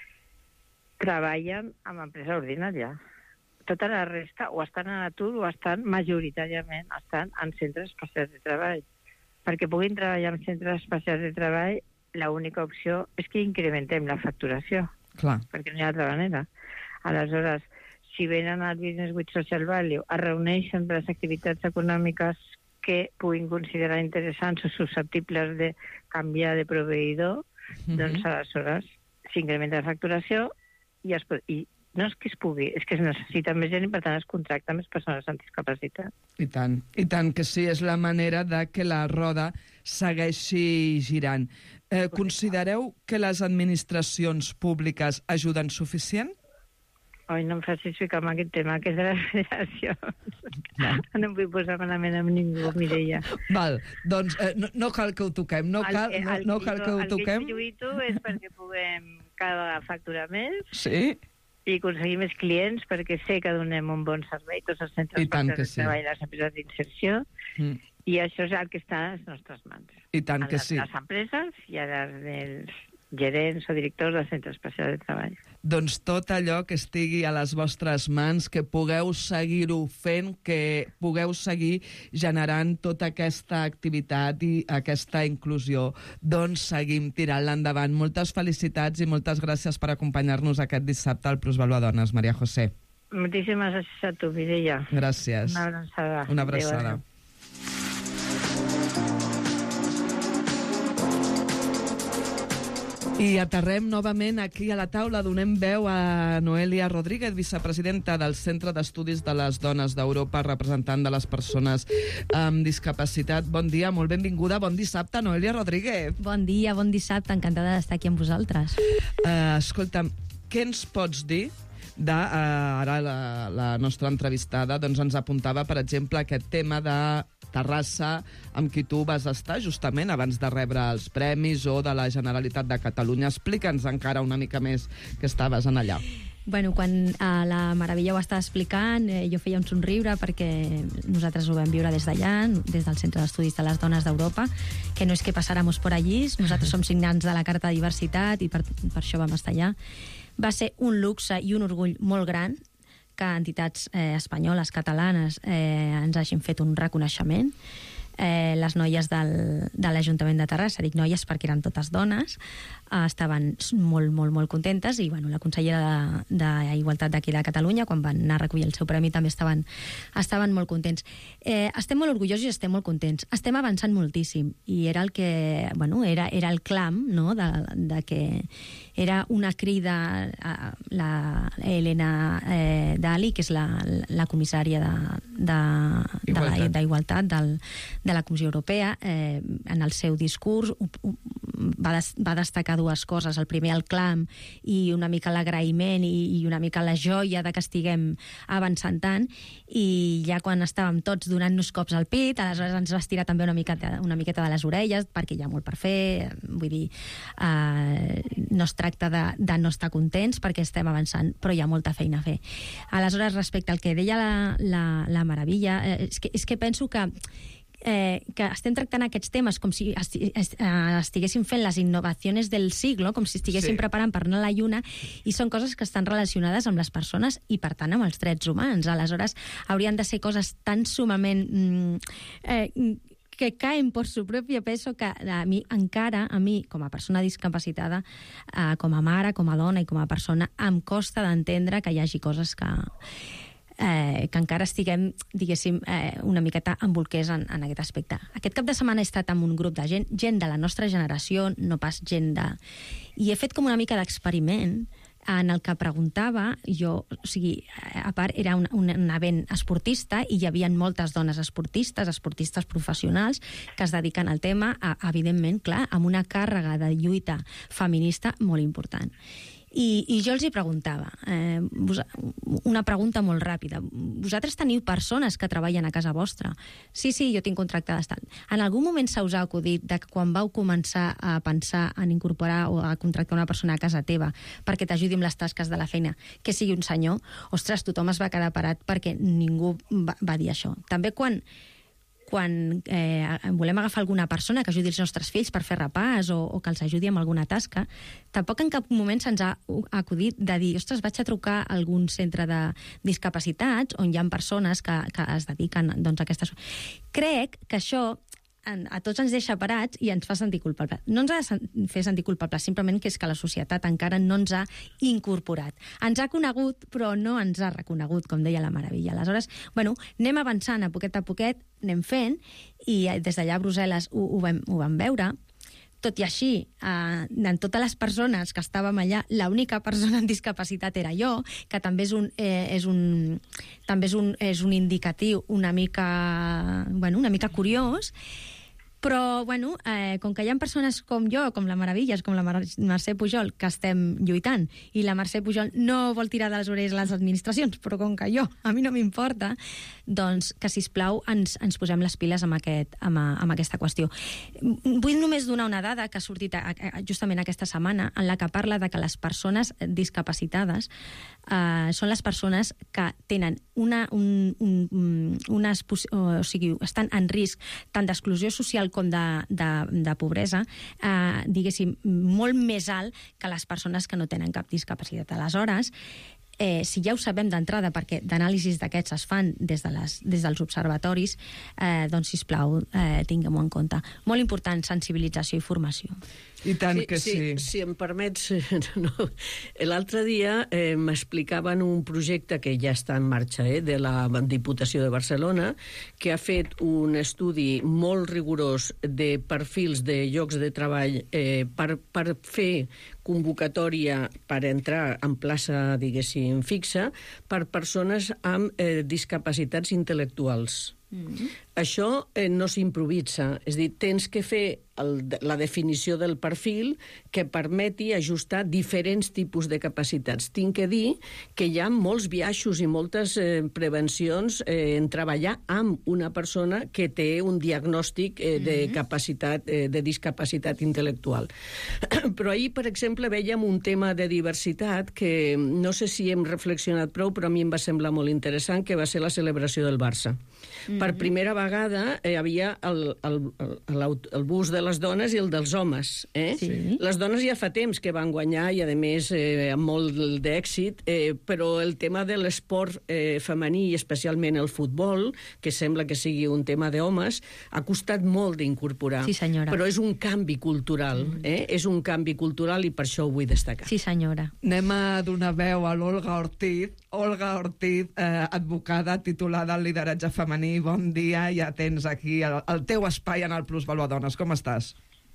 treballen amb empresa ordinària. Tota la resta o estan a l'atur o estan majoritàriament estan en centres especials de treball. Perquè puguin treballar en centres especials de treball, l'única opció és que incrementem la facturació. Clar. Perquè no hi ha altra manera. Aleshores, si venen al Business with Social Value, es reuneixen per les activitats econòmiques que puguin considerar interessants o susceptibles de canviar de proveïdor, mm-hmm. doncs aleshores s'incrementa la facturació i, es, i no és que es pugui, és que es necessita més gent i per tant es contracta més persones amb discapacitat. I tant, i tant que sí, és la manera de que la roda segueixi girant. Eh, considereu que les administracions públiques ajuden suficient? Oi, no em facis ficar en aquest tema, que és de les federacions. No, no em vull posar malament amb ningú, Mireia. Val, doncs eh, no, no cal que ho toquem, no cal, el, el, no, no cal que ho toquem. El que lluito és perquè puguem cada vegada facturar més. Sí. I aconseguir més clients, perquè sé que donem un bon servei, tots els centres de sí. treball i les empreses d'inserció, mm. i això és el que està a les nostres mans. I tant a que les, sí. A les empreses i a les dels gerents o directors dels centres especials de treball. Doncs tot allò que estigui a les vostres mans, que pugueu seguir-ho fent, que pugueu seguir generant tota aquesta activitat i aquesta inclusió, doncs seguim tirant-la endavant. Moltes felicitats i moltes gràcies per acompanyar-nos aquest dissabte al Plusvalua Dones, Maria José. Moltíssimes gràcies a tu, Mireia. Gràcies. Una abraçada. Una abraçada. Adéu, I aterrem novament aquí a la taula, donem veu a Noelia Rodríguez, vicepresidenta del Centre d'Estudis de les Dones d'Europa, representant de les persones amb discapacitat. Bon dia, molt benvinguda, bon dissabte, Noelia Rodríguez. Bon dia, bon dissabte, encantada d'estar aquí amb vosaltres. Uh, escolta'm, què ens pots dir de, uh, ara la, la nostra entrevistada doncs ens apuntava, per exemple, aquest tema de Terrassa, amb qui tu vas estar justament abans de rebre els premis, o de la Generalitat de Catalunya. Explica'ns encara una mica més que estaves en allà. Bueno, quan eh, la Meravella ho estava explicant, eh, jo feia un somriure perquè nosaltres ho vam viure des d'allà, des del Centre d'Estudis de les Dones d'Europa, que no és que passáramos por allí, nosaltres som signants de la Carta de Diversitat i per, per això vam estar allà. Va ser un luxe i un orgull molt gran que entitats eh, espanyoles, catalanes, eh, ens hagin fet un reconeixement. Eh, les noies del, de l'Ajuntament de Terrassa, dic noies perquè eren totes dones, eh, estaven molt, molt, molt contentes, i bueno, la consellera d'Igualtat d'aquí de Catalunya, quan van anar a recollir el seu premi, també estaven, estaven molt contents. Eh, estem molt orgullosos i estem molt contents. Estem avançant moltíssim, i era el que, bueno, era, era el clam, no?, de, de que era una crida a la Elena eh, Dali, que és la, la comissària d'Igualtat de, de, de la Comissió Europea, eh, en el seu discurs va, des, va destacar dues coses. El primer, el clam, i una mica l'agraïment i, i una mica la joia de que estiguem avançant tant, i ja quan estàvem tots donant-nos cops al pit, aleshores ens va estirar també una miqueta, una miqueta de les orelles, perquè hi ha molt per fer, vull dir, eh, no es tracta de, de no estar contents perquè estem avançant, però hi ha molta feina a fer. Aleshores, respecte al que deia la, la, la Maravilla, eh, és, que, és que penso que Eh, que estem tractant aquests temes com si esti, est, eh, estiguéssim fent les innovacions del siglo, com si estiguéssim sí. preparant per anar a la lluna, i són coses que estan relacionades amb les persones i, per tant, amb els drets humans. Aleshores, haurien de ser coses tan sumament mm, eh, que caen per su propio peso, que a mi encara, a mi, com a persona discapacitada, eh, com a mare, com a dona i com a persona, em costa d'entendre que hi hagi coses que... Eh, que encara estiguem, diguéssim, eh, una miqueta embolquers en, en aquest aspecte. Aquest cap de setmana he estat amb un grup de gent, gent de la nostra generació, no pas gent de... I he fet com una mica d'experiment en el que preguntava, jo, o sigui, a part era un, un, un event esportista i hi havia moltes dones esportistes, esportistes professionals, que es dediquen al tema, a, evidentment, clar, amb una càrrega de lluita feminista molt important. I, i jo els hi preguntava, eh, una pregunta molt ràpida. Vosaltres teniu persones que treballen a casa vostra? Sí, sí, jo tinc contracte d'estat. En algun moment se us ha acudit de que quan vau començar a pensar en incorporar o a contractar una persona a casa teva perquè t'ajudi amb les tasques de la feina, que sigui un senyor? Ostres, tothom es va quedar parat perquè ningú va, va dir això. També quan... quan eh, volem agafar alguna persona que ajudi els nostres fills per fer repàs o, o que els ajudi amb alguna tasca, tampoc en cap moment se'ns ha acudit de dir, ostres, vaig a trucar a algun centre de discapacitats on hi ha persones que, que es dediquen doncs, a aquestes... Crec que això a tots ens deixa parats i ens fa sentir culpables. No ens ha de fer sentir culpables, simplement que és que la societat encara no ens ha incorporat. Ens ha conegut, però no ens ha reconegut, com deia la Maravilla. Aleshores, bueno, anem avançant a poquet a poquet, anem fent, i des d'allà a Brussel·les ho, ho, vam, ho vam veure. Tot i així, eh, en totes les persones que estàvem allà, l'única persona amb discapacitat era jo, que també és un, eh, és un, també és un, és un indicatiu una mica, bueno, una mica curiós. Però, bueno, eh, com que hi ha persones com jo, com la Maravillas, com la Mar Mercè Pujol, que estem lluitant, i la Mercè Pujol no vol tirar de les orelles a les administracions, però com que jo, a mi no m'importa, doncs que, sisplau, ens, ens posem les piles amb, aquest, amb, amb aquesta qüestió. Vull només donar una dada que ha sortit a, a, justament aquesta setmana, en la que parla de que les persones discapacitades eh, són les persones que tenen una, un, un, unes, o sigui, estan en risc tant d'exclusió social com de, de, de pobresa, eh, diguéssim, molt més alt que les persones que no tenen cap discapacitat. Aleshores, eh, si ja ho sabem d'entrada, perquè d'anàlisis d'aquests es fan des, de les, des dels observatoris, eh, doncs, sisplau, eh, tinguem-ho en compte. Molt important, sensibilització i formació. I tant sí, que sí. sí. Si em permets, no. L'altre dia eh, m'explicaven un projecte que ja està en marxa, eh, de la Diputació de Barcelona, que ha fet un estudi molt rigorós de perfils de llocs de treball eh, per, per fer convocatòria per entrar en plaça, diguéssim, fixa, per persones amb eh, discapacitats intel·lectuals. Mm-hmm. Això eh, no s'improvisa, és a dir, tens que fer el, la definició del perfil que permeti ajustar diferents tipus de capacitats. Tinc que dir que hi ha molts biaixos i moltes eh, prevencions eh, en treballar amb una persona que té un diagnòstic eh, de capacitat, eh, de discapacitat intel·lectual. Però ahir, per exemple, veiem un tema de diversitat que no sé si hem reflexionat prou, però a mi em va semblar molt interessant, que va ser la celebració del Barça. Mm-hmm. Per primera vegada vegada hi havia el, el, el, el bus de les dones i el dels homes. Eh? Sí. Les dones ja fa temps que van guanyar i, a més, eh, amb molt d'èxit, eh, però el tema de l'esport eh, femení, i especialment el futbol, que sembla que sigui un tema d'homes, ha costat molt d'incorporar. Sí, senyora. Però és un canvi cultural, eh? És un canvi cultural i per això ho vull destacar. Sí, senyora. Anem a donar veu a l'Olga Ortiz. Olga Ortiz, eh, advocada titulada al lideratge femení. Bon dia, ja tens aquí el, el teu espai en el Plus Valuadones. Com estàs?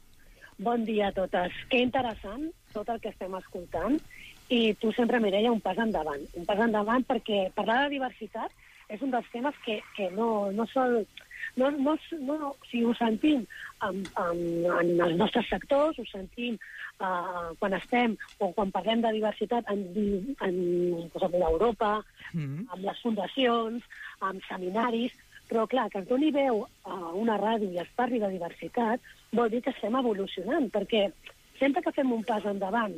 Bon dia a totes. Que interessant tot el que estem escoltant. I tu sempre, Mireia, un pas endavant. Un pas endavant perquè parlar de diversitat és un dels temes que, que no, no sol... No, no, no, si ho sentim en, en, en els nostres sectors, ho sentim uh, quan estem o quan parlem de diversitat en, en, en Europa, mm. amb les fundacions, amb seminaris, però clar, que es doni veu a una ràdio i es parli de diversitat vol dir que estem evolucionant, perquè sempre que fem un pas endavant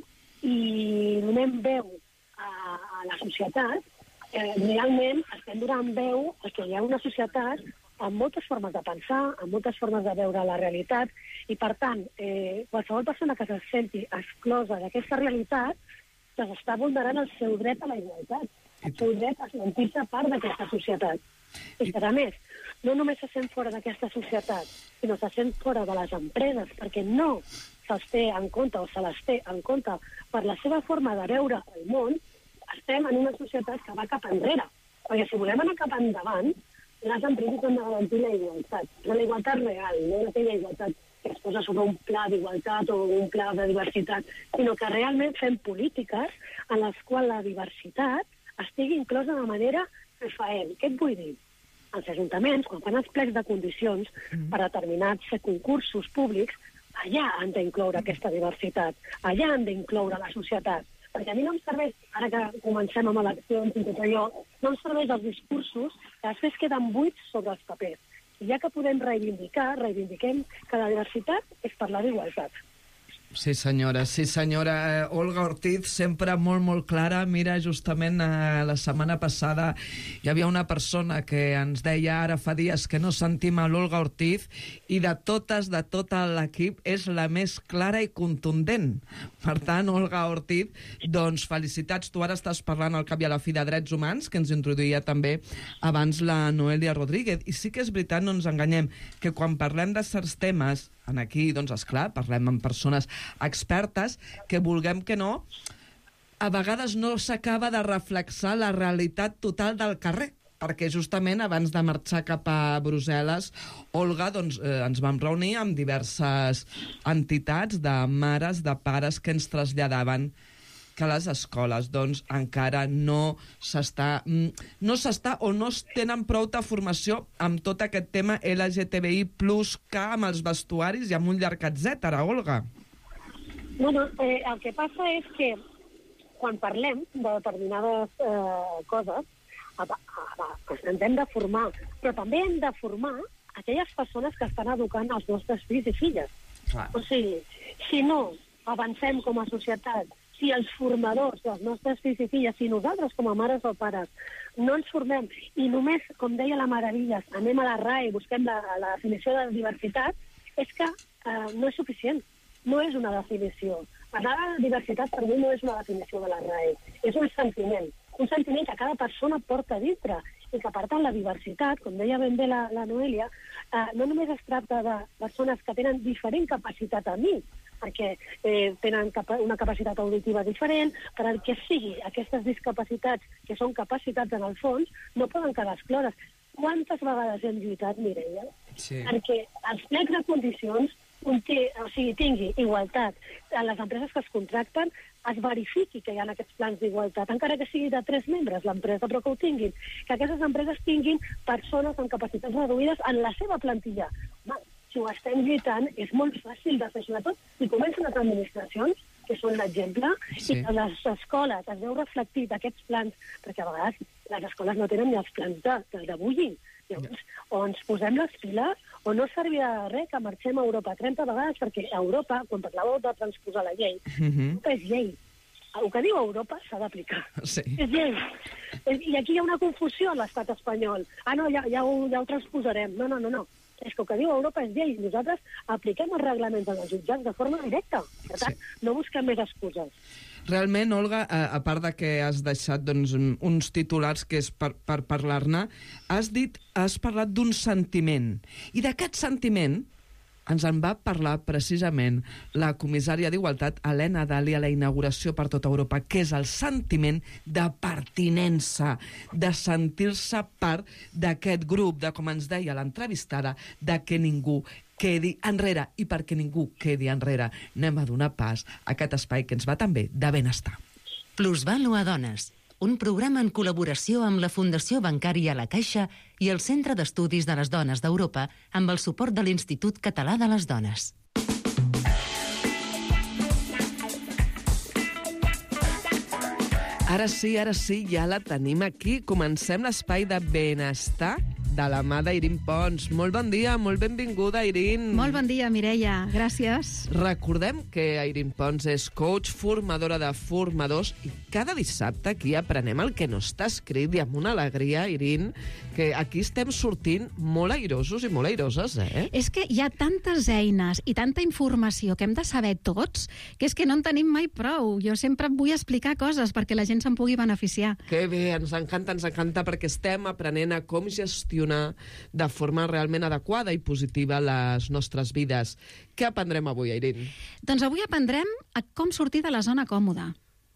i donem veu a, a la societat, eh, realment estem donant veu a que hi ha una societat amb moltes formes de pensar, amb moltes formes de veure la realitat, i per tant, eh, qualsevol persona que se senti exclosa d'aquesta realitat s'està vulnerant el seu dret a la igualtat, el seu dret a sentir-se part d'aquesta societat. I que, a més, no només se sent fora d'aquesta societat, sinó se sent fora de les empreses, perquè no se'ls té en compte o se les té en compte per la seva forma de veure el món, estem en una societat que va cap enrere. Perquè si volem anar cap endavant, les empreses han de garantir la igualtat, la igualtat real, no aquella igualtat que es posa sobre un pla d'igualtat o un pla de diversitat, sinó que realment fem polítiques en les quals la diversitat estigui inclosa de manera fefaent. Què et vull dir? Els ajuntaments, quan fan els plecs de condicions per determinats concursos públics, allà han d'incloure aquesta diversitat, allà han d'incloure la societat. Perquè a mi no em serveix, ara que comencem amb eleccions i tot allò, no em serveix els discursos que després queden buits sobre els papers. I ja que podem reivindicar, reivindiquem que la diversitat és parlar d'igualtat. Sí, senyora, sí, senyora. Eh, Olga Ortiz, sempre molt, molt clara. Mira, justament eh, la setmana passada hi havia una persona que ens deia ara fa dies que no sentim a l'Olga Ortiz i de totes, de tot l'equip, és la més clara i contundent. Per tant, Olga Ortiz, doncs felicitats. Tu ara estàs parlant al cap i a la fi de drets humans, que ens introduïa també abans la Noelia Rodríguez. I sí que és veritat, no ens enganyem, que quan parlem de certs temes, en aquí, doncs, esclar, parlem amb persones expertes, que vulguem que no, a vegades no s'acaba de reflexar la realitat total del carrer, perquè justament abans de marxar cap a Brussel·les, Olga, doncs, eh, ens vam reunir amb diverses entitats de mares, de pares que ens traslladaven que les escoles doncs, encara no s'està no s'està o no es tenen prou de formació amb tot aquest tema L G T B I plus K, amb els vestuaris i amb un llarg etcètera, Olga. Bueno, eh, el que passa és que quan parlem de determinades eh, coses, a, a, a, ens hem de formar, però també hem de formar aquelles persones que estan educant els nostres fills i filles. Clar. O sigui, si no avancem com a societat, si els formadors dels nostres fills i filles, si nosaltres com a mares o pares no ens formem i només, com deia la Maravillas, anem a la R A E i busquem la, la definició de diversitat, és que eh, no és suficient, no és una definició. Parlar de diversitat per mi no és una definició de la R A E, és un sentiment, un sentiment que cada persona porta dintre i que, per tant, la diversitat, com deia ben bé la, la Noelia, eh, no només es tracta de persones que tenen diferent capacitat a mi, perquè eh, tenen capa una capacitat auditiva diferent, per al que sigui aquestes discapacitats, que són capacitats en el fons, no poden quedar excloses. Quantes vegades hem lluitat, Mireia? Sí. Perquè els plecs de condicions o sigui, tingui igualtat a les empreses que es contracten, es verifiqui que hi ha aquests plans d'igualtat, encara que sigui de tres membres l'empresa, però que ho tinguin, que aquestes empreses tinguin persones amb capacitats reduïdes en la seva plantilla. Home, si ho estem lluitant, és molt fàcil de fer, sobretot si comencen les administracions, que són l'exemple, sí. I que les escoles es veu reflectit aquests plans, perquè a vegades les escoles no tenen ni els plans de, de bullying. Llavors, o ens posem les piles, o no servirà de res que marxem a Europa trenta vegades, perquè a Europa, quan parlàveu de transposar la llei, uh-huh. Europa és llei. el que diu Europa s'ha d'aplicar. Sí. És llei. I aquí hi ha una confusió a l'estat espanyol. Ah, no, ja, ja, ho, ja ho transposarem. No, no, no, no. És que el que diu Europa és llei. Nosaltres apliquem els reglaments dels jutjats de forma directa. Per tant, sí. no busquem més excuses. Realment, Olga, a part de que has deixat doncs, uns titulars que és per, per parlar-ne, has dit, has parlat d'un sentiment. I d'aquest sentiment ens en va parlar precisament la comissària d'Igualtat, Helena Dali, a la inauguració per tota Europa, que és el sentiment de pertinença, de sentir-se part d'aquest grup, de, com ens deia l'entrevistada, de que ningú quedi enrere. I perquè ningú quedi enrere, anem a donar pas a aquest espai que ens va també de benestar. Plusvàlua Dones, un programa en col·laboració amb la Fundació Bancària La Caixa i el Centre d'Estudis de les Dones d'Europa amb el suport de l'Institut Català de les Dones. Ara sí, ara sí, ja la tenim aquí. Comencem l'espai de benestar de la mà d'Irín Pons. Molt bon dia, molt benvinguda, Irín. Molt bon dia, Mireia. Gràcies. Recordem que Irín Pons és coach, formadora de formadors, i cada dissabte aquí aprenem el que no està escrit, i amb una alegria, Irín, que aquí estem sortint molt airosos i molt airoses, eh? És que hi ha tantes eines i tanta informació que hem de saber tots, que és que no en tenim mai prou. Jo sempre vull explicar coses perquè la gent se'n pugui beneficiar. Que bé, ens encanta, ens encanta, perquè estem aprenent a com gestionar de forma realment adequada i positiva les nostres vides. Què aprendrem avui, Irín? Doncs avui aprendrem a com sortir de la zona còmoda.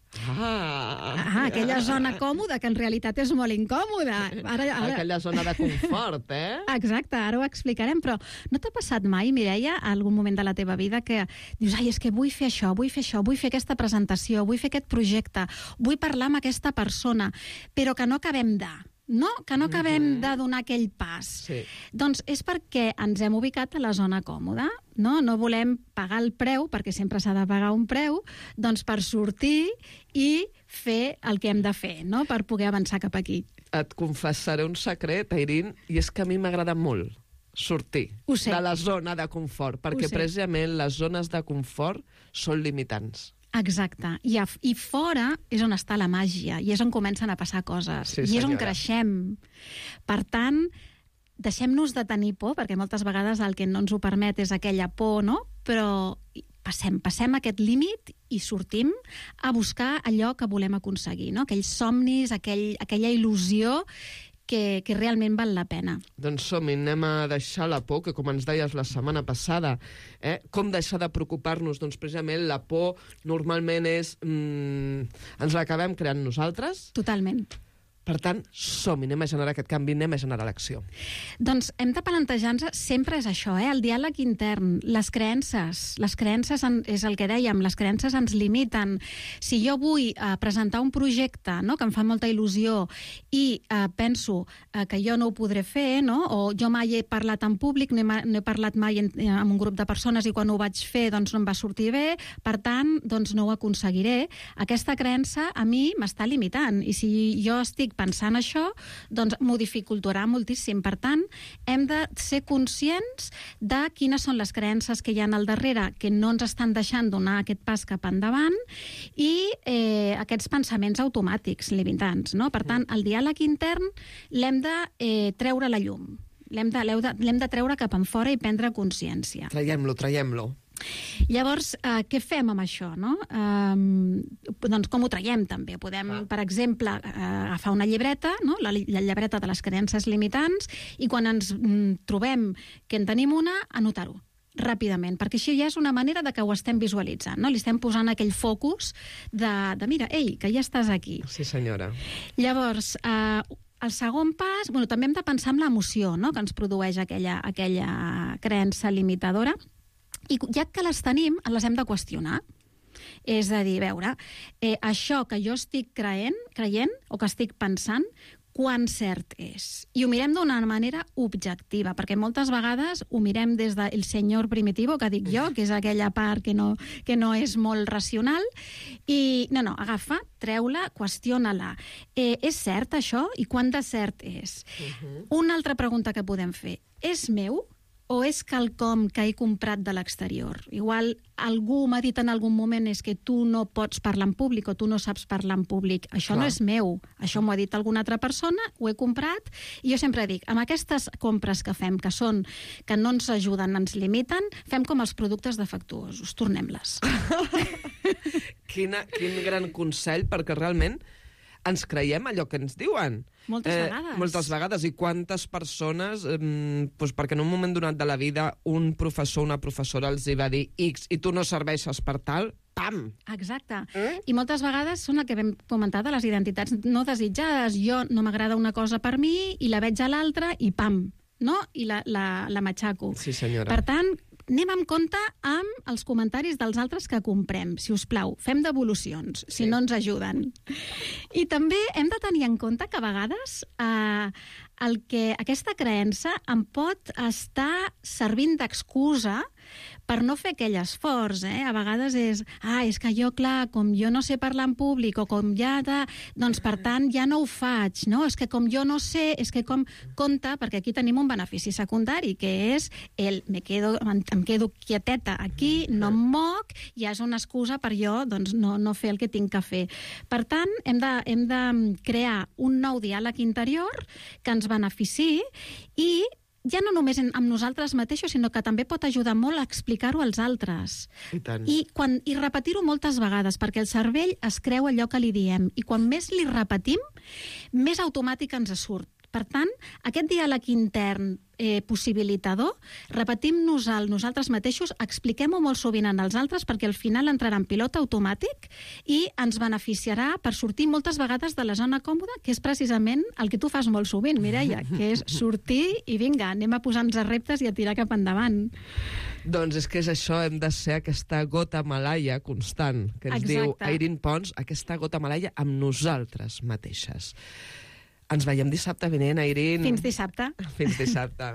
Ah, ah aquella zona còmoda que en realitat és molt incòmoda. Ara, ara... Aquella zona de confort, eh? Exacte, ara ho explicarem, però no t'ha passat mai, Mireia, a algun moment de la teva vida que dius, ai, és que vull fer això, vull fer això, vull fer aquesta presentació, vull fer aquest projecte, vull parlar amb aquesta persona, però que no acabem de... No? Que no acabem mm-hmm. de donar aquell pas. Sí. Doncs és perquè ens hem ubicat a la zona còmoda, no? No volem pagar el preu, perquè sempre s'ha de pagar un preu, doncs per sortir i fer el que hem de fer, no? Per poder avançar cap aquí. Et confessaré un secret, Irín, i és que a mi m'agrada molt sortir de la zona de confort, perquè precisament les zones de confort són limitants. Exacte. I, a, I fora és on està la màgia, i és on comencen a passar coses. Sí, I és on creixem. Per tant, deixem-nos de tenir por, perquè moltes vegades el que no ens ho permet és aquella por, no? Però passem, passem aquest límit i sortim a buscar allò que volem aconseguir, no? Aquells somnis, aquell, aquella il·lusió que, que realment val la pena. Doncs som-hi, anem a deixar la por, que com ens deies la setmana passada, eh? Com deixar de preocupar-nos? Doncs precisament la por normalment és... Mm, ens l'acabem creant nosaltres. Totalment. Per tant, som-hi, anem a generar aquest canvi, anem a generar l'acció. Doncs hem de plantejar-nos, sempre és això, eh? El diàleg intern, les creences. Les creences, en, és el que dèiem, les creences ens limiten. Si jo vull eh, presentar un projecte, no?, que em fa molta il·lusió i eh, penso eh, que jo no ho podré fer, no?, o jo mai he parlat en públic, no he, no he parlat mai en, eh, amb un grup de persones i quan ho vaig fer doncs no em va sortir bé, per tant, doncs no ho aconseguiré. Aquesta creença a mi m'està limitant, i si jo estic pensant això, doncs m'ho dificultarà moltíssim. Per tant, hem de ser conscients de quines són les creences que hi ha al darrere que no ens estan deixant donar aquest pas cap endavant i eh, aquests pensaments automàtics limitants, no? Per tant, el diàleg intern l'hem de eh, treure a la llum. L'hem de, de, l'hem de treure cap enfora i prendre consciència. Traiem-lo, traiem-lo. Llavors, eh, què fem amb això, no? Eh, doncs com ho traiem, també? Podem, ah. per exemple, eh, agafar una llibreta, no? la, la llibreta de les creences limitants, i quan ens mm, trobem que en tenim una, anotar-ho ràpidament, perquè així ja és una manera de que ho estem visualitzant, no? Li estem posant aquell focus de, de mira, ei, que ja estàs aquí. Sí, senyora. Llavors, eh, el segon pas, bueno, també hem de pensar en l'emoció, no?, que ens produeix aquella, aquella creença limitadora, i ja que les tenim, les hem de qüestionar. És a dir, veure, eh, això que jo estic creient, creient o que estic pensant, quan cert és. I ho mirem d'una manera objectiva, perquè moltes vegades ho mirem des del senyor primitivo, que dic jo, que és aquella part que no, que no és molt racional, i no, no, agafa, treu-la, qüestiona-la. Eh, és cert això? I quant de cert és? Uh-huh. Una altra pregunta que podem fer. És meu? o és quelcom que he comprat de l'exterior? Igual algú m'ha dit en algun moment és que tu no pots parlar en públic o tu no saps parlar en públic. Això Clar. no és meu. Això m'ho ha dit alguna altra persona, ho he comprat, i jo sempre dic, amb aquestes compres que fem, que són, que no ens ajuden, ens limiten, fem com els productes defectuosos, tornem-les. Quina, quin gran consell, perquè realment ens creiem allò que ens diuen. Moltes eh, vegades. Moltes vegades. I quantes persones, eh, doncs perquè en un moment donat de la vida un professor o una professora els hi va dir X i tu no serveixes per tal, pam! Exacte. Eh? I moltes vegades són el que vam comentar de les identitats no desitjades. Jo no m'agrada una cosa per mi i la veig a l'altra i pam! No? I la, la, la matxaco. Sí, senyora. Per tant, anem amb compte amb els comentaris dels altres que comprem. Si us plau, fem devolucions, sí. si no ens ajuden. I també hem de tenir en compte que a vegades eh, el que aquesta creença em pot estar servint d'excusa per no fer aquell esforç, eh? A vegades és, ah, és que jo, clar, com jo no sé parlar en públic, o com ja, de, doncs per tant ja no ho faig, no? És que com jo no sé, és que com compta, perquè aquí tenim un benefici secundari, que és el me quedo, em quedo quieteta aquí, no em moc, i és una excusa per jo doncs, no, no fer el que tinc que fer. Per tant, hem de, hem de crear un nou diàleg interior que ens beneficiï i ja no només amb nosaltres mateixos, sinó que també pot ajudar molt a explicar-ho als altres. I tant. I, quan, i repetir-ho moltes vegades, perquè el cervell es creu allò que li diem, i quan més li repetim, més automàtic ens surt. Per tant, aquest diàleg intern eh, possibilitador, repetim-nos el nosaltres mateixos, expliquem-ho molt sovint en els altres, perquè al final entrarà en pilot automàtic i ens beneficiarà per sortir moltes vegades de la zona còmoda, que és precisament el que tu fas molt sovint, Mireia, que és sortir i vinga, anem a posar-nos a reptes i a tirar cap endavant. Doncs és que és això, hem de ser aquesta gota malaia constant, que ens Exacte. diu Airín Pons, aquesta gota malaia amb nosaltres mateixes. Ens veiem dissabte vinent, Airín. Fins dissabte. Fins dissabte.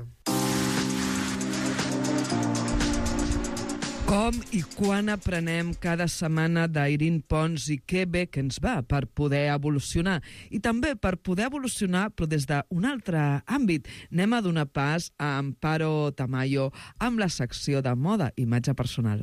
Com i quan aprenem cada setmana d'Airín Pons i què bé que ens va per poder evolucionar. I també per poder evolucionar, però des d'un altre àmbit. Anem a donar pas a Amparo Tamayo amb la secció de moda i imatge personal.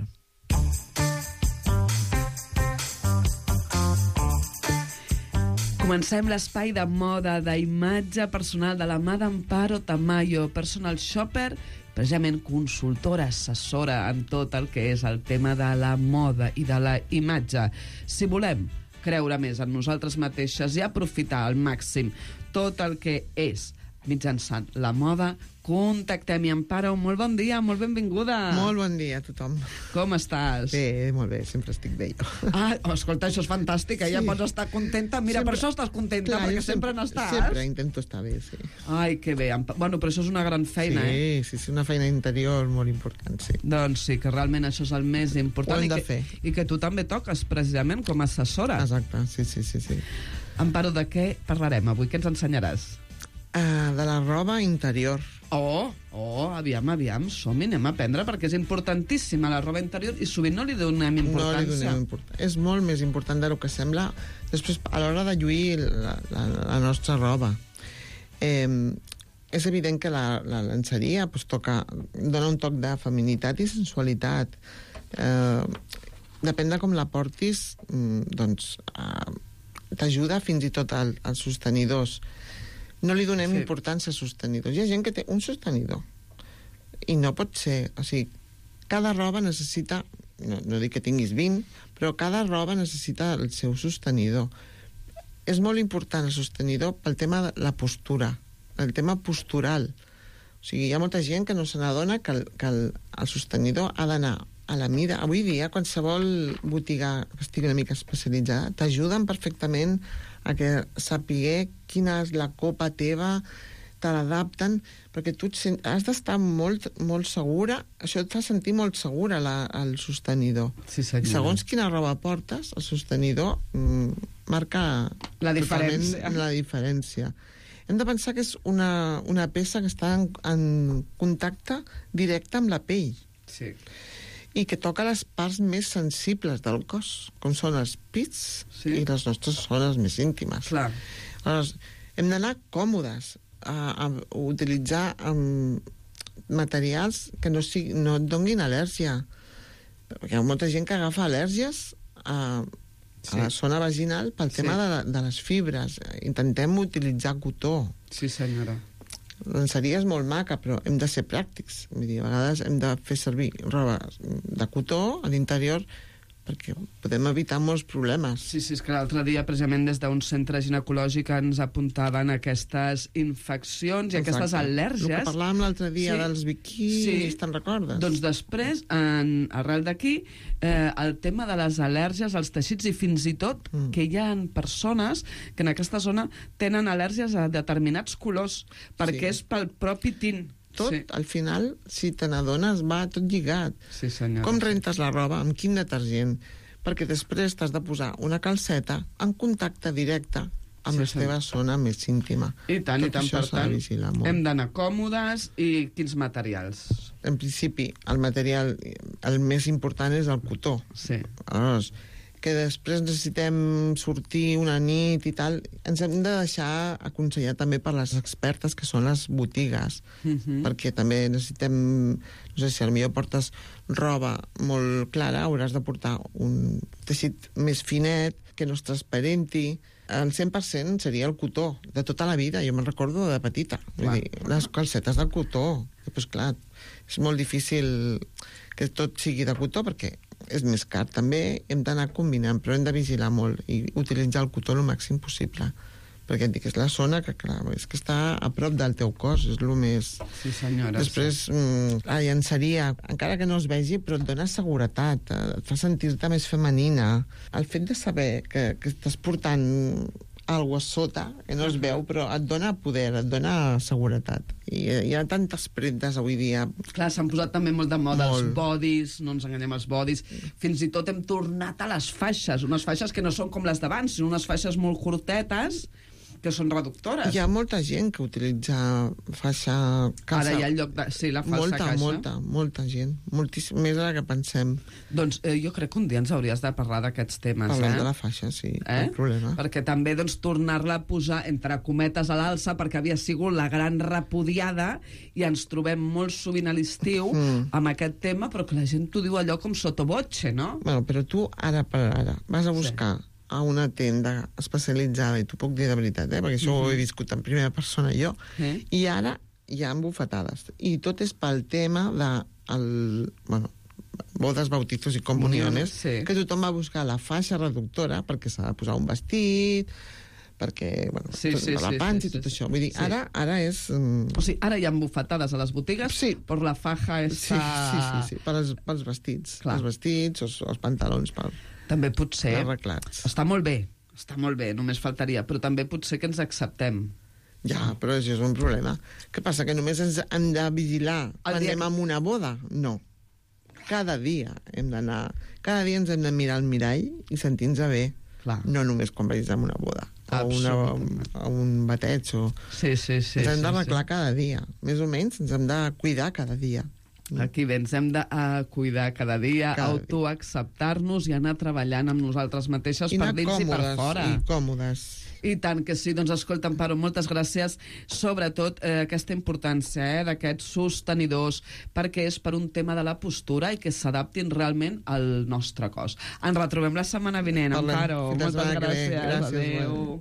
Comencem l'espai de moda, d'imatge personal de la mà d'Amparo Tamayo, personal shopper, precisament consultora, assessora en tot el que és el tema de la moda i de la imatge. Si volem creure més en nosaltres mateixes i aprofitar al màxim tot el que és mitjançant la moda, contactem-hi. Amparo, molt bon dia, molt benvinguda. Molt bon dia a tothom. Com estàs? Bé, molt bé, sempre estic bé jo. Ah, escolta, això és fantàstic, eh? Sí. Ja pots estar contenta. Mira, sempre... per això estàs contenta, clar, perquè sempre, sempre n'estàs. Sempre intento estar bé, sí. Ai, que bé. Bueno, però això és una gran feina, sí, eh? Sí, sí, una feina interior molt important, sí. Doncs sí, que realment això és el més important. Ho hem de i que, fer. I que tu també toques, precisament, com a assessora. Exacte, sí, sí, sí. sí. Amparo, de què parlarem avui? Què ens ensenyaràs? Uh, de la roba interior. Oh, oh, aviam, aviam, som-hi, anem a aprendre, perquè és importantíssima la roba interior i sovint no li donem importància. No li donem importància. És molt més important del que sembla després a l'hora de lluir la, la, la nostra roba. Eh, és evident que la, la lenceria pues, toca, dona un toc de feminitat i sensualitat. Eh, depèn de com la portis, doncs eh, t'ajuda fins i tot al, als sostenidors. No li donem sí. importància als sostenidors. Hi ha gent que té un sostenidor i no pot ser... O sigui, cada roba necessita... No, no dic que tinguis vint, però cada roba necessita el seu sostenidor. És molt important el sostenidor pel tema de la postura, el tema postural. O sigui, hi ha molta gent que no se n'adona que, el, que el, el sostenidor ha d'anar a la mida. Avui dia, qualsevol botiga que estigui una mica especialitzada t'ajuden perfectament a que sapiguer quina és la copa teva, te l'adapten, perquè tu sent, has d'estar molt, molt segura, això et fa sentir molt segura la, el sostenidor. Sí, senyora. Segons quina roba portes, el sostenidor mm, marca la diferència. la diferència. Hem de pensar que és una, una peça que està en, en contacte directe amb la pell. Sí. I que toca les parts més sensibles del cos, com són els pits sí. i les nostres zones més íntimes. Clar. Aleshores, hem d'anar còmodes, a, a utilitzar um, materials que no, sigui, no et donguin al·lèrgia. Perquè hi ha molta gent que agafa al·lèrgies a, a sí. la zona vaginal pel tema sí. de, de les fibres. Intentem utilitzar cotó. Sí, senyora. La lenceria és molt maca, però hem de ser pràctics. Vull dir, a vegades hem de fer servir roba de cotó a l'interior perquè podem evitar molts problemes. Sí, sí, és que l'altre dia, precisament des d'un centre ginecològic, ens apuntaven aquestes infeccions i Exacte. Aquestes al·lèrgies. El que parlàvem l'altre dia sí. dels biquinis, sí. te'n recordes? Doncs després, en, arrel d'aquí, eh, el tema de les al·lèrgies als teixits i fins i tot mm. que hi ha persones que en aquesta zona tenen al·lèrgies a determinats colors, perquè sí. és pel propi tint. Tot, sí. al final, si te n'adones, va tot lligat. Sí, senyora. Com rentes la roba, amb quin detergent? Perquè després t'has de posar una calceta en contacte directe amb sí, la teva zona més íntima. I tant, tot i tant, per tant, hem d'anar còmodes i quins materials? En principi, el material, el més important és el cotó. Sí. Aleshores, que després necessitem sortir una nit i tal, ens hem de deixar aconsellar també per les expertes que són les botigues, uh-huh. perquè també necessitem, no sé, si potser portes roba molt clara, hauràs de portar un teixit més finet, que no es transparenti. El cent per cent seria el cotó, de tota la vida. Jo me'n recordo de petita. Vull dir, les calcetes de cotó. I, doncs, clar, és molt difícil que tot sigui de cotó, perquè és més car. També hem d'anar combinant, però hem de vigilar molt i utilitzar el cotó el màxim possible. Perquè et dic, és la zona que, clar, és que està a prop del teu cos, és el més... Sí, senyora. Després, sí. mm, la llenceria, encara que no es vegi, però et dona seguretat, et fa sentir-te més femenina. El fet de saber que, que estàs portant alguna cosa sota, que no es veu, però et dona poder, et dona seguretat. I hi ha tantes prendes avui dia. Clar, s'han posat també molt de moda molt. Els bodis, no ens enganyem, els bodis. Fins i tot hem tornat a les faixes, unes faixes que no són com les d'abans, sinó unes faixes molt curtetes, que són reductores. Hi ha molta gent que utilitza faixa caixa. Ara hi ha el lloc de... Sí, la falsa molta, caixa. Molta, molta gent. Moltíssim, més del que pensem. Doncs eh, jo crec que un dia ens hauries de parlar d'aquests temes, Parlem eh? de la faixa, sí, eh? no problema. Perquè també, doncs, tornar-la a posar entre cometes a l'alça, perquè havia sigut la gran repudiada i ens trobem molt sovint a l'estiu mm. amb aquest tema, però que la gent t'ho diu allò com sottovoce, no? Bueno, però tu, ara per ara, vas a buscar... Sí. a una tenda especialitzada, i t'ho puc dir de veritat, eh? perquè això uh-huh. ho he viscut en primera persona jo, eh? i ara hi ha bufetades. I tot és pel tema de el, bueno, bodes, bautizos i comuniones, sí. que tothom va buscar la faixa reductora perquè s'ha de posar un vestit, perquè, bueno, sí, tot, sí, la sí, panxa sí, i tot sí, això. Vull dir, sí. ara, ara és... Um... O sigui, ara hi ha bufetades a les botigues, sí. per la faja està... Sí, sí, sí, sí. pels, pels vestits. Clar. Els vestits, els, els pantalons, per... També pot ser... Arreglats. Està molt bé, està molt bé, només faltaria, però també pot ser que ens acceptem. Ja, però això és un problema. Què passa, que només ens hem de vigilar quan anem a una boda? No. Cada dia hem d'anar... Cada dia ens hem de mirar al mirall i sentir-nos bé. Clar. No només quan vagis a una boda. A, una, a un bateig o... Sí, sí, sí. Ens hem sí, d'arreglar sí. cada dia. Més o menys ens hem de cuidar cada dia. Aquí bé, ens hem de uh, cuidar cada dia, cada autoacceptar-nos i anar treballant amb nosaltres mateixes I per dins còmodes, i per fora. I còmodes. I tant que sí. Doncs escolta, Amparo, moltes gràcies. Sobretot eh, aquesta importància eh, d'aquests sostenidors, perquè és per un tema de la postura i que s'adaptin realment al nostre cos. Ens retrobem la setmana vinent, Amparo. Moltes gràcies. gràcies. Adéu.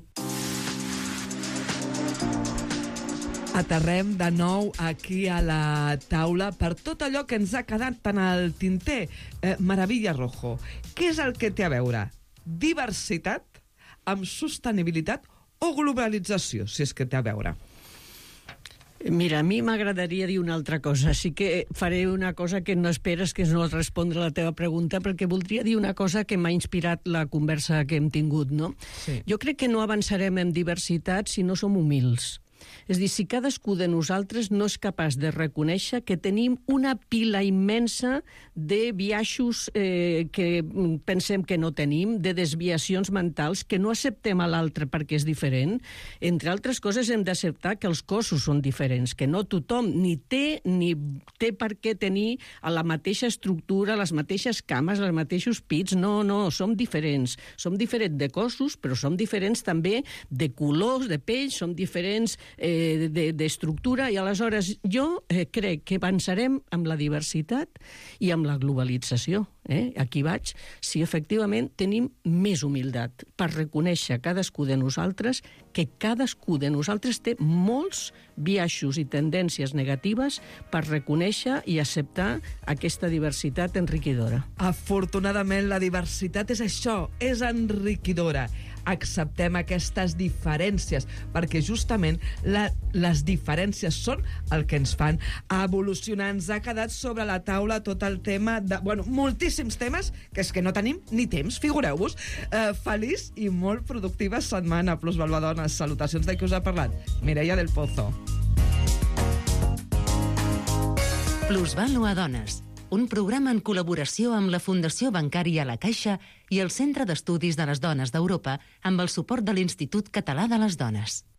Aterrem de nou aquí a la taula per tot allò que ens ha quedat en el tinter. Eh, Maravilla Rojo, què és el que té a veure? Diversitat amb sostenibilitat o globalització, si és que té a veure? Mira, a mi m'agradaria dir una altra cosa. Sí que faré una cosa que no esperes, que és no respondre a la teva pregunta, perquè voldria dir una cosa que m'ha inspirat la conversa que hem tingut, no? Sí. Jo crec que no avançarem en diversitat si no som humils. És a dir, si cadascú de nosaltres no és capaç de reconèixer que tenim una pila immensa de biaixos eh, que pensem que no tenim, de desviacions mentals, que no acceptem a l'altre perquè és diferent. Entre altres coses, hem d'acceptar que els cossos són diferents, que no tothom ni té ni té per què tenir a la mateixa estructura, les mateixes cames, els mateixos pits. No, no, som diferents. Som diferents de cossos, però som diferents també de colors, de pell, som diferents eh, d'estructura, i aleshores jo eh, crec que avançarem amb la diversitat i amb la globalització. Eh? Aquí vaig, si efectivament tenim més humilitat per reconèixer cadascú de nosaltres que cadascú de nosaltres té molts biaixos i tendències negatives per reconèixer i acceptar aquesta diversitat enriquidora. Afortunadament, la diversitat és això, és enriquidora. Acceptem aquestes diferències, perquè justament la, les diferències són el que ens fan evolucionar. Ens ha quedat sobre la taula tot el tema de... Bueno, moltíssims temes, que és que no tenim ni temps, figureu-vos. Eh, feliç i molt productiva setmana, Plusvalua Dones. Salutacions de qui us ha parlat. Mireia del Pozo. Plusvalua Dones, un programa en col·laboració amb la Fundació Bancària La Caixa i el Centre d'Estudis de les Dones d'Europa amb el suport de l'Institut Català de les Dones.